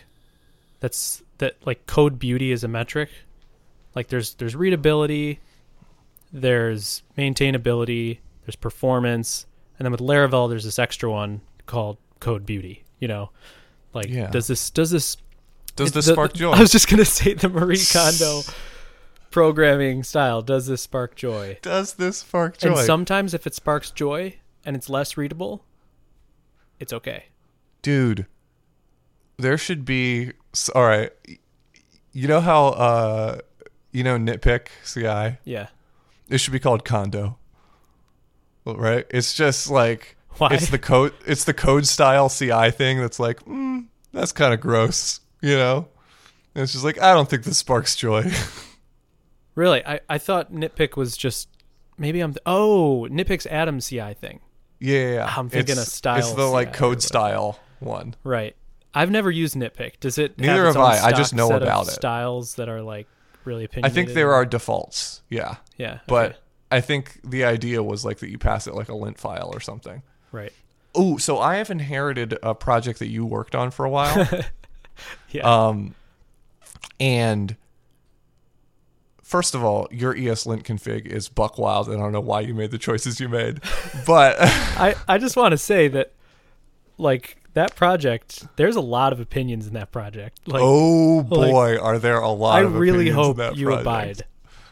code beauty is a metric. Like there's readability, there's maintainability, there's performance, and then with Laravel, there's this extra one called code beauty. Does this spark joy? I was just gonna say the Marie Kondo programming style. Does this spark joy? Does this spark joy? And sometimes if it sparks joy and it's less readable, it's okay. Dude, there should be. All right, you know how Nitpick CI? Yeah. It should be called Kondo. Right? It's just like why? It's the code style CI thing that's like, that's kind of gross, And it's just like, I don't think this sparks joy. Really? I thought Nitpick was just Nitpick's Atom CI thing. Yeah. I'm thinking a style. It's the like CI code style one. Right. I've never used Nitpick. Does it Neither have its have own I. I just know set about of it. Styles that are like really opinionated? I think there are defaults. Yeah. Yeah. But okay. I think the idea was like that you pass it like a lint file or something. Right. Oh, so I have inherited a project that you worked on for a while. Yeah. And first of all, your ESLint config is buck wild, and I don't know why you made the choices you made. But I just want to say that like that project, there's a lot of opinions in that project. Like, oh boy, are there a lot of opinions I really hope in that you project. abide.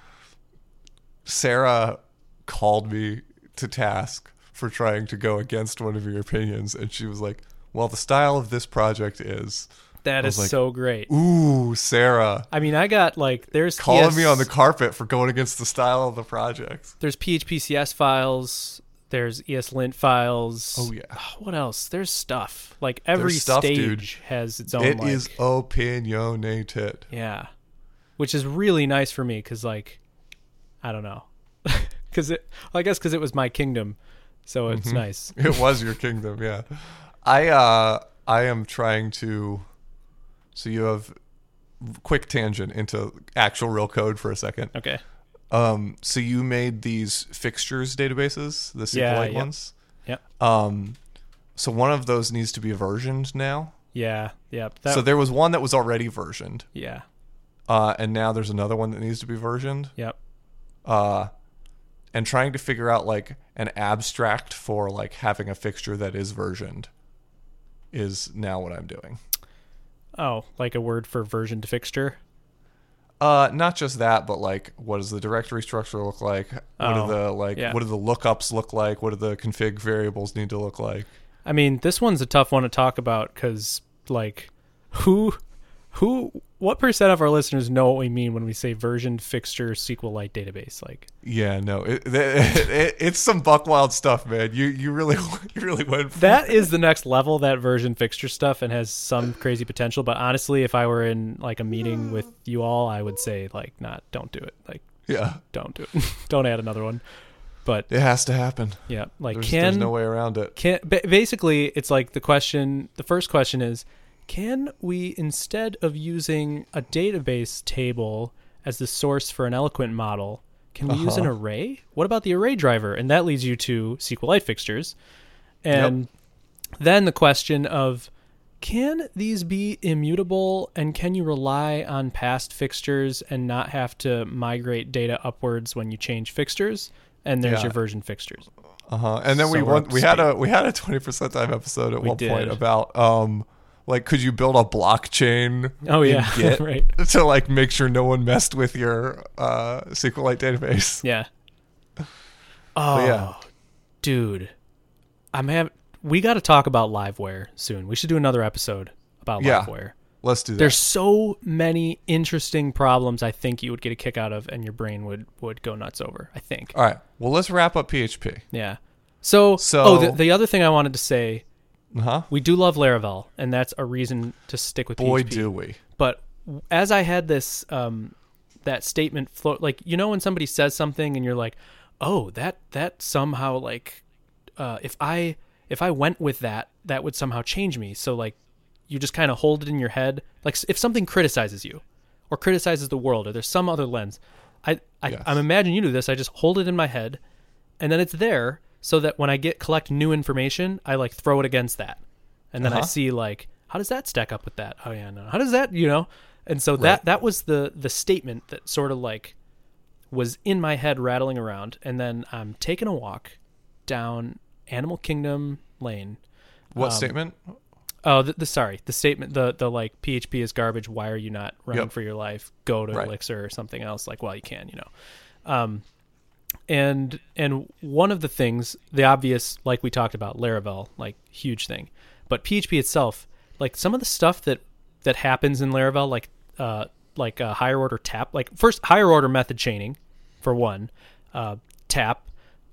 Sarah called me to task for trying to go against one of your opinions, and she was like, well, the style of this project is, That is like, so great. Ooh, Sarah. I mean, I got like there's Calling me on the carpet for going against the style of the project. There's PHPCS files. There's ESLint files. Oh, yeah. What else? There's stuff. Like every stuff, stage dude. has its own. It like, is opinionated. Yeah, which is really nice for me because, like, I don't know, I guess because it was my kingdom, so it's nice. It was your kingdom, yeah. I am trying to. So you have quick tangent into actual real code for a second. Okay. So you made these fixtures databases, the SQLite ones. Yep. So one of those needs to be versioned now. Yeah. Yep. So there was one that was already versioned. Yeah. And now there's another one that needs to be versioned. Yep. And trying to figure out like an abstract for like having a fixture that is versioned is now what I'm doing. Oh, like a word for versioned fixture? Not just that, but like, what does the directory structure look like? What do the what do the lookups look like? What do the config variables need to look like? I mean, this one's a tough one to talk about because, like, what percent of our listeners know what we mean when we say versioned fixture SQLite database? Like, yeah, no, it's some buck wild stuff, man. You really went for that is the next level, that version fixture stuff, and has some crazy potential. But honestly, if I were in like a meeting with you all, I would say like, don't do it. Like, yeah, don't do it. Don't add another one. But it has to happen. Yeah, like there's no way around it. Basically, it's like the first question is, can we, instead of using a database table as the source for an Eloquent model, can we use an array? What about the array driver? And that leads you to SQLite fixtures. And then the question of, can these be immutable, and can you rely on past fixtures and not have to migrate data upwards when you change fixtures? And there's your version fixtures. And then So we had a 20% time episode at one point about like, could you build a blockchain in Git right, to like make sure no one messed with your SQLite database? Yeah. Oh, dude, we got to talk about Liveware soon. We should do another episode about Liveware. Let's do that. There's so many interesting problems I think you would get a kick out of, and your brain would go nuts over, I think. All right. Well, let's wrap up PHP. Yeah. So the other thing I wanted to say, we do love Laravel, and that's a reason to stick with PHP. Boy, do we. But as I had this that statement float, like, you know, when somebody says something and you're like, oh, that somehow, like, if I went with that would somehow change me. So, like, you just kind of hold it in your head. Like, if something criticizes you or criticizes the world, or there's some other lens, I'm imagining you do this. I just hold it in my head, and then it's there so that when I collect new information, I like throw it against that. And then I see, like, how does that stack up with that? Oh yeah, no. How does that, you know? And so that was the statement that sort of like was in my head rattling around. And then I'm taking a walk down Animal Kingdom Lane. What statement? Oh, the statement, the like, PHP is garbage. Why are you not running for your life? Go to Elixir or something else. Like, well, you can, you know. And one of the things, the obvious, like we talked about, Laravel, like, huge thing. But PHP itself, like, some of the stuff that happens in Laravel, like higher order tap, like, first higher order method chaining, for one, tap.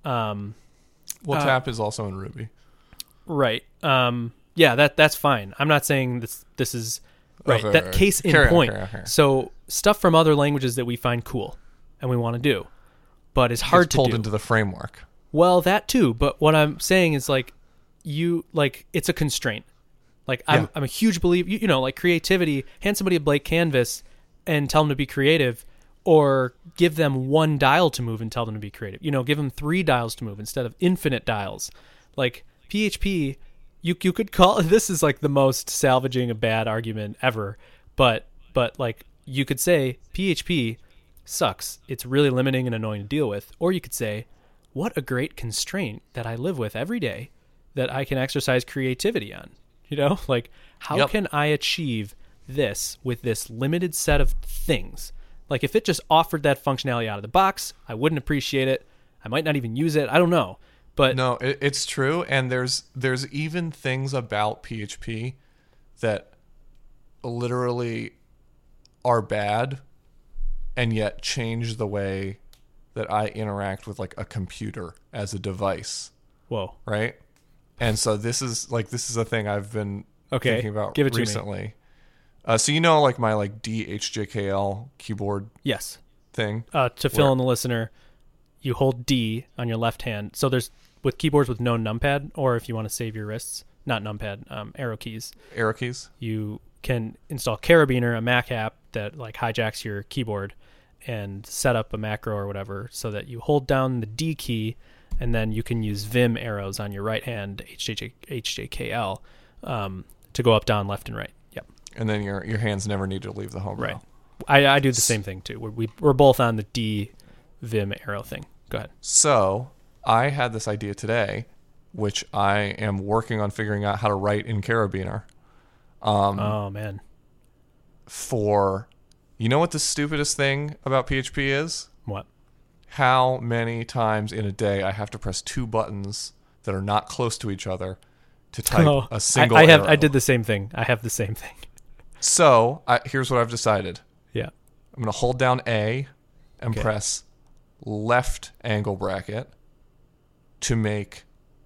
Tap is also in Ruby. Right. Yeah, that's fine. I'm not saying this is right. Okay, that case in point. So stuff from other languages that we find cool and we want to do, but it's hard to pulled do. into the framework. Well, that too. But what I'm saying is, like, it's a constraint. Like, I'm a huge believer. You know, like, creativity. Hand somebody a blank canvas and tell them to be creative, or give them one dial to move and tell them to be creative. You know, give them 3 dials to move instead of infinite dials. Like, PHP. You could call, this is like the most salvaging a bad argument ever, but like, you could say PHP sucks. It's really limiting and annoying to deal with. Or you could say, what a great constraint that I live with every day that I can exercise creativity on. You know, like, how can I achieve this with this limited set of things? Like, if it just offered that functionality out of the box, I wouldn't appreciate it. I might not even use it. I don't know. But no, it's true, and there's even things about PHP that, literally are bad and yet change the way that I interact with like a computer as a device, Whoa. right? And so this is a thing I've been thinking about Give it to me. recently. So like my like DHJKL keyboard Yes. thing. To fill in the listener, you hold D on your left hand. So there's with keyboards with no numpad, or if you want to save your wrists, not numpad, arrow keys. Arrow keys. You can install Carabiner, a Mac app that like hijacks your keyboard, and set up a macro or whatever so that you hold down the D key, and then you can use Vim arrows on your right hand, HJKL, to go up, down, left, and right. Yep. And then your hands never need to leave the home Right. row. I do the same thing too. We're both on the D Vim arrow thing. Go ahead. So I had this idea today, which I am working on figuring out how to write in Carabiner. Oh man. For, you know what the stupidest thing about PHP is? What? How many times in a day I have to press two buttons that are not close to each other to type a single arrow. I did the same thing. I have the same thing. So here's what I've decided. Yeah. I'm going to hold down A and Okay. press left angle bracket to make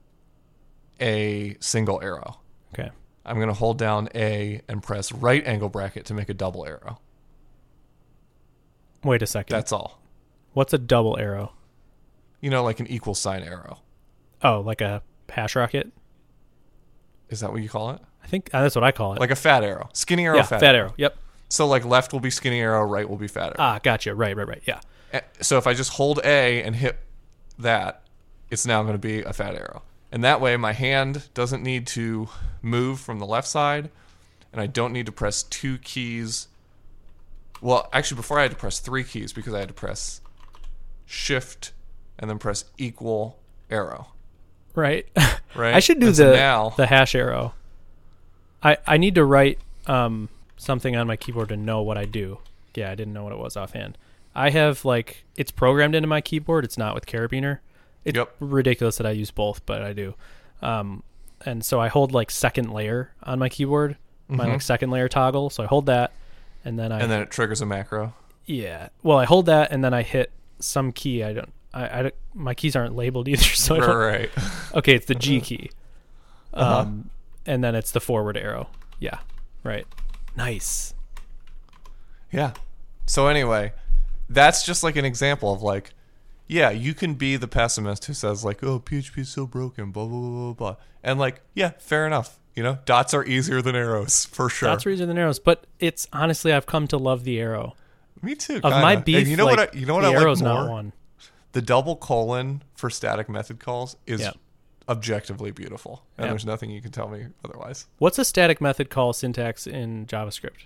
a single arrow. Okay. I'm going to hold down A and press right angle bracket to make a double arrow. Wait a second. That's all. What's a double arrow? Like an equal sign arrow. Oh, like a hash rocket? Is that what you call it? I think that's what I call it. Like a fat arrow. Skinny arrow, yeah, fat arrow. Yep. So like left will be skinny arrow, right will be fat arrow. Ah, gotcha. Right. Yeah. So if I just hold A and hit that, it's now going to be a fat arrow. And that way my hand doesn't need to move from the left side, and I don't need to press two keys. Well, actually, before I had to press three keys because I had to press shift and then press equal arrow. Right. Right? I should do And so the hash arrow. I need to write something on my keyboard to know what I do. Yeah, I didn't know what it was offhand. I have it's programmed into my keyboard. It's not with Carabiner. It's ridiculous that I use both, but I do. And so I hold second layer on my keyboard, my second layer toggle. So I hold that, and then and then it triggers a macro. Yeah. Well, I hold that, and then I hit some key. I don't. My keys aren't labeled either, so I don't. Right. Okay, it's the G key. And then it's the forward arrow. Yeah. Right. Nice. Yeah. So anyway, that's just an example of yeah, you can be the pessimist who says oh, PHP is so broken, blah, blah, blah, blah, blah. And yeah, fair enough. Dots are easier than arrows, for sure. Dots are easier than arrows, but it's honestly, I've come to love the arrow. Me too. Of my beef, and you know what I the like arrow's more? not one. The double colon for static method calls is objectively beautiful. And there's nothing you can tell me otherwise. What's a static method call syntax in JavaScript?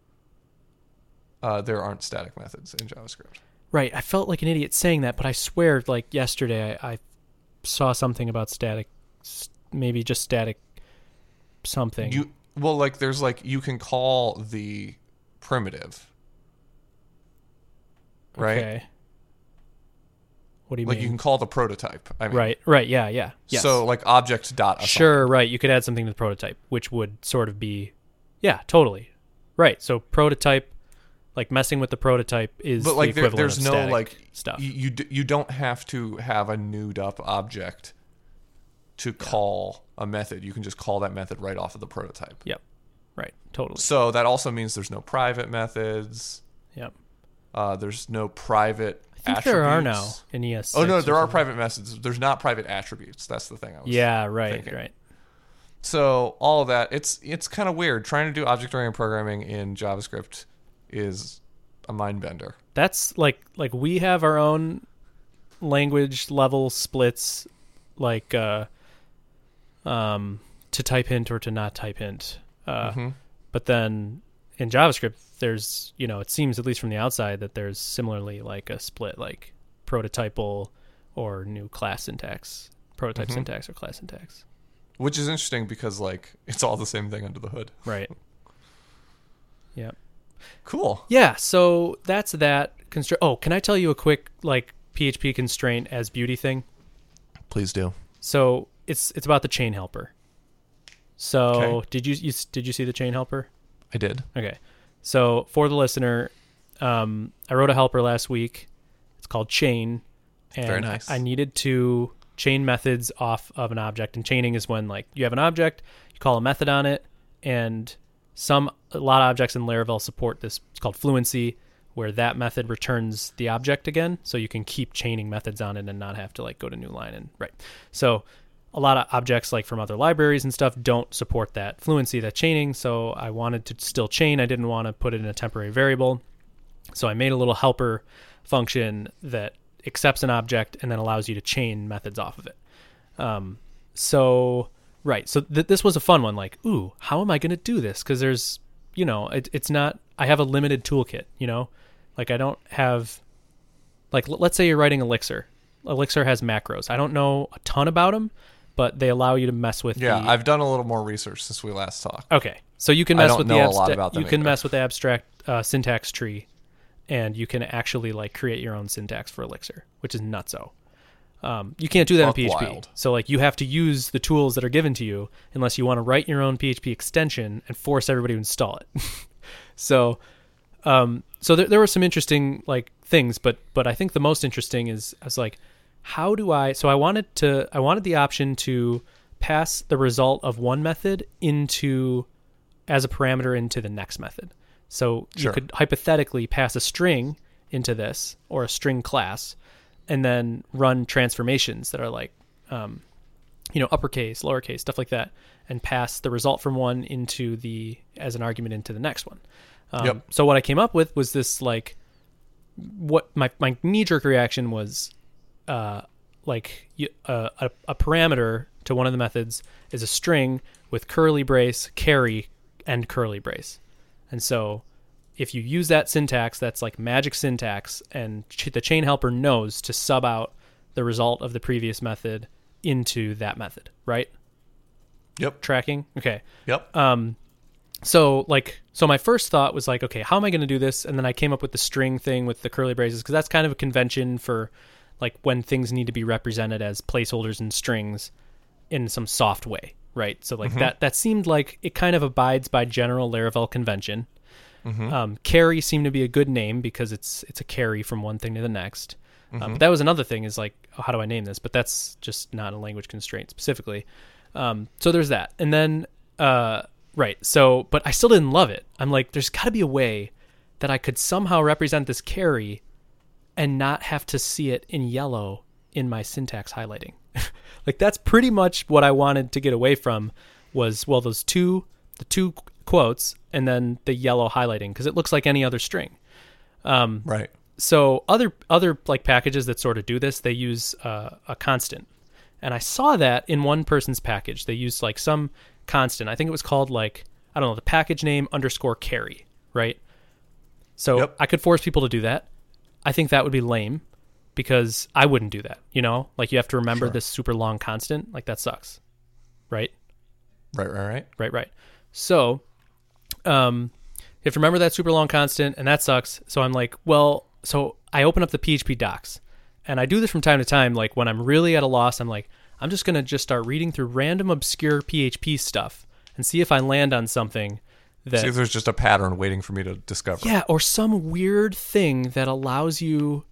There aren't static methods in JavaScript. Right. I felt like an idiot saying that, but I swear, yesterday, I saw something about static, maybe just static something. There's you can call the primitive, right? Okay. What do you mean? You can call the prototype. I mean. Right. Yeah. Yes. So object dot. Assign. Sure. Right. You could add something to the prototype, which would sort of be, yeah, totally. Right. So prototype. Messing with the prototype is the equivalent there's of no static stuff. You don't have to have a newed up object to call a method. You can just call that method right off of the prototype. Yep. Right. Totally. So that also means there's no private methods. Yep. There's no private I think attributes. there are now in ES6. Oh no, there are private methods. There's not private attributes. That's the thing I was thinking. Right. So all of that, it's kind of weird. Trying to do object-oriented programming in JavaScript is a mind bender. That's we have our own language level splits, to type hint or to not type hint. But then in JavaScript, there's it seems at least from the outside that there's similarly a split prototypal or new class syntax, prototype syntax or class syntax. Which is interesting because it's all the same thing under the hood. Right. Yeah. Cool. Yeah, so that's that constraint. Oh, can I tell you a quick PHP constraint as beauty thing? Please do. So it's about the chain helper. So Okay. did you see the chain helper? I did. Okay. So for the listener, I wrote a helper last week. It's called chain. And Very nice. I needed to chain methods off of an object. And chaining is when like you have an object, you call a method on it, and a lot of objects in Laravel support this. It's called fluency, where that method returns the object again. So you can keep chaining methods on it and not have to like go to new line and right. So a lot of objects like from other libraries and stuff don't support that fluency, that chaining. So I wanted to still chain. I didn't want to put it in a temporary variable. So I made a little helper function that accepts an object and then allows you to chain methods off of it. So this was a fun one. Like, ooh, how am I going to do this? Because there's, it's not, I have a limited toolkit, like I don't have, like, let's say you're writing Elixir. Elixir has macros. I don't know a ton about them, but they allow you to mess with. Yeah, I've done a little more research since we last talked. Okay, so you can mess with the mess with the abstract syntax tree, and you can actually like create your own syntax for Elixir, which is nutso. You can't do that in PHP. Wild. So like you have to use the tools that are given to you unless you want to write your own PHP extension and force everybody to install it. So there were some interesting like things, but I think the most interesting is I was like, how do I? So I wanted the option to pass the result of one method as a parameter into the next method. So Sure. You could hypothetically pass a string into this or a string class, and then run transformations that are like, uppercase, lowercase, stuff like that, and pass the result from one as an argument into the next one. Yep. So what I came up with was this like, what my knee-jerk reaction was, a parameter to one of the methods is a string with curly brace, carry, and curly brace. And so if you use that syntax, that's like magic syntax, and the chain helper knows to sub out the result of the previous method into that method, right? Yep. Tracking? Okay. Yep. So my first thought was like, okay, how am I going to do this? And then I came up with the string thing with the curly braces, because that's kind of a convention for like when things need to be represented as placeholders and strings in some soft way, right? So like that seemed like it kind of abides by general Laravel convention. Carry seemed to be a good name because it's a carry from one thing to the next. But that was another thing is like, oh, how do I name this? But that's just not a language constraint specifically. So there's that. And then, right. So, but I still didn't love it. I'm like, there's got to be a way that I could somehow represent this carry and not have to see it in yellow in my syntax highlighting. Like that's pretty much what I wanted to get away from was, well, the two quotes and then the yellow highlighting, because it looks like any other string. Right. So other like packages that sort of do this, they use a constant. And I saw that in one person's package. They used like some constant. I think it was called like, I don't know, the package name _ carry, right? So Yep. I could force people to do that. I think that would be lame because I wouldn't do that, Like you have to remember Sure. this super long constant. Like that sucks, right? Right. So you have to remember that super long constant, and that sucks. So I'm like, well, so I open up the PHP docs, and I do this from time to time. Like when I'm really at a loss, I'm like, I'm just going to start reading through random obscure PHP stuff and see if I land on something that... See if there's just a pattern waiting for me to discover. Yeah, or some weird thing that allows you...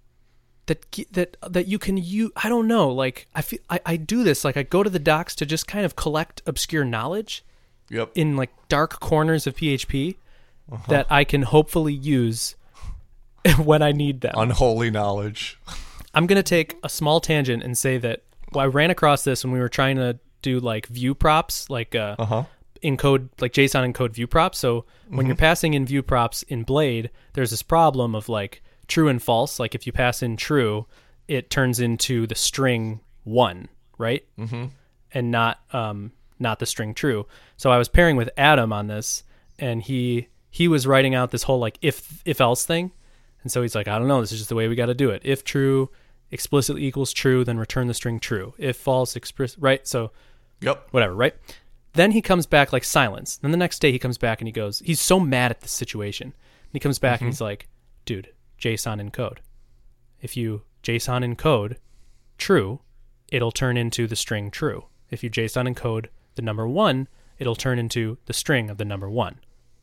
That you can use... I don't know. Like, I do this. Like, I go to the docs to just kind of collect obscure knowledge in, like, dark corners of PHP that I can hopefully use when I need them. Unholy knowledge. I'm going to take a small tangent and say that I ran across this when we were trying to do like view props, like encode, like JSON encode view props. So when you're passing in view props in Blade, there's this problem of like true and false. Like if you pass in true, it turns into the string 1, right? And not the string true. So I was pairing with Adam on this, and he was writing out this whole like if else thing. And so he's like, I don't know, this is just the way we got to do it. If true explicitly equals true, then return the string true. If false, right? So, whatever, right? Then he comes back like silence. Then the next day he comes back and he goes, he's so mad at the situation. And he comes back and he's like, dude, JSON encode. If you JSON encode true, it'll turn into the string true. If you JSON encode the number 1, it'll turn into the string of the number 1.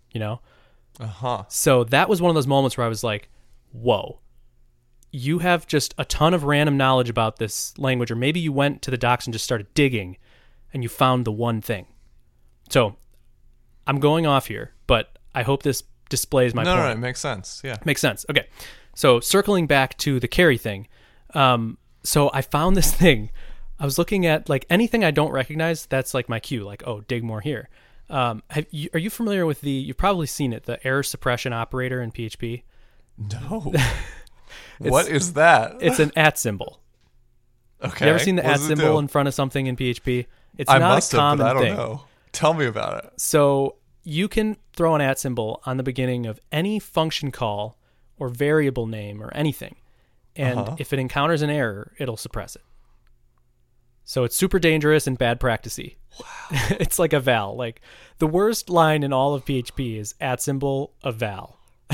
you know? Uh-huh. So that was one of those moments where I was like, whoa, you have just a ton of random knowledge about this language, or maybe you went to the docs and just started digging and you found the one thing. So I'm going off here, but I hope this displays my point. No, it makes sense. Yeah. Makes sense. Okay. So circling back to the carry thing. So I found this thing. I was looking at like anything I don't recognize. That's like my cue. Like, oh, dig more here. Are you familiar with you've probably seen it, the error suppression operator in PHP? No. What is that? It's an @ symbol. Okay. You ever seen the What @ does it symbol do? in front of something in PHP? It's I not must a have, common but I don't thing. know. Tell me about it. So you can throw an @ symbol on the beginning of any function call or variable name or anything. And if it encounters an error, it'll suppress it. So it's super dangerous and bad practicey. Wow. It's like a val. Like the worst line in all of PHP is @ symbol a val.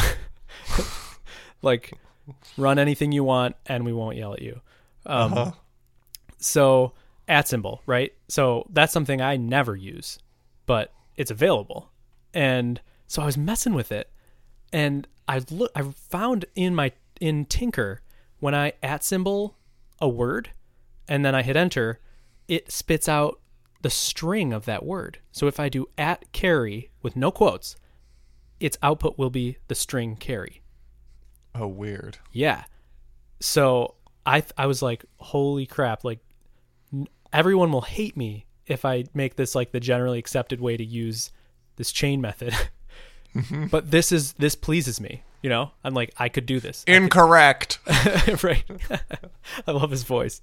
Like run anything you want and we won't yell at you. So @ symbol, right? So that's something I never use, but it's available. And so I was messing with it, and I found in Tinker, when I @ symbol a word and then I hit enter, it spits out the string of that word. So if I do @carry with no quotes, its output will be the string carry. Oh, weird. Yeah. So I was like, holy crap, like everyone will hate me if I make this like the generally accepted way to use this chain method. But this pleases me, you know? I'm like, I could do this. Incorrect. Right. I love his voice.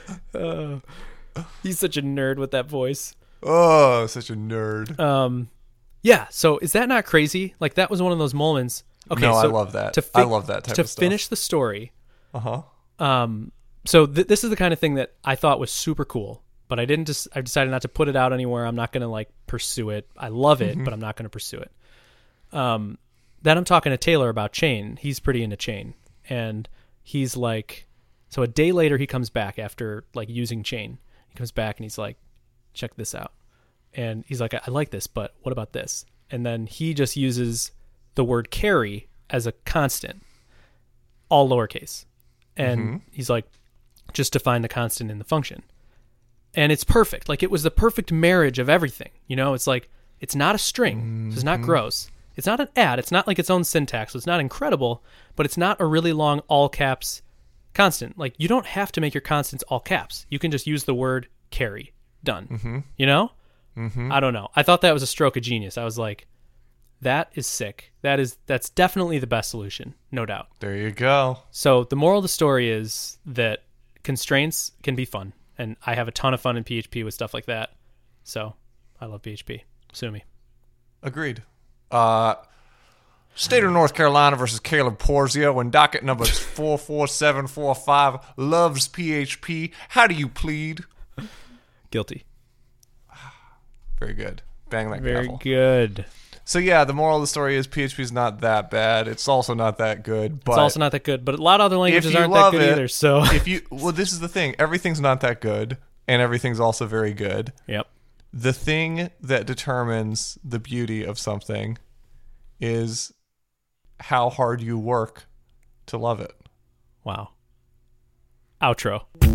He's such a nerd with that voice. Oh, such a nerd. Yeah, so is that not crazy? Like that was one of those moments. Okay, No, so I love that. I love that type of stuff. To finish the story. Uh-huh. So this is the kind of thing that I thought was super cool, but I decided not to put it out anywhere. I'm not going to like pursue it. I love it, but I'm not going to pursue it. Then I'm talking to Taylor about chain. He's pretty into chain, and he's like, so a day later he comes back after like using chain. He comes back and he's like, check this out. And he's like, I like this, but what about this? And then he just uses the word carry as a constant, all lowercase. And he's like, just define the constant in the function. And it's perfect. Like it was the perfect marriage of everything. You know, it's like, it's not a string. So it's not gross. It's not an @. It's not like its own syntax. So it's not incredible, but it's not a really long all caps constant. Like you don't have to make your constants all caps. You can just use the word carry. Done. You know? I don't know. I thought that was a stroke of genius. I was like, that is sick. That's definitely the best solution, no doubt. There you go. So the moral of the story is that constraints can be fun, and I have a ton of fun in PHP with stuff like that. So I love PHP. Sue me. Agreed. State of North Carolina versus Caleb Porzio and docket number 44745 loves PHP. How do you plead? Guilty. Very good. Bang that Very gavel. good. So yeah, the moral of the story is PHP is not that bad. It's also not that good. But It's also not that good, but a lot of other languages you aren't that love good it, either. So well, this is the thing. Everything's not that good, and everything's also very good. Yep. The thing that determines the beauty of something is how hard you work to love it. Wow. Outro.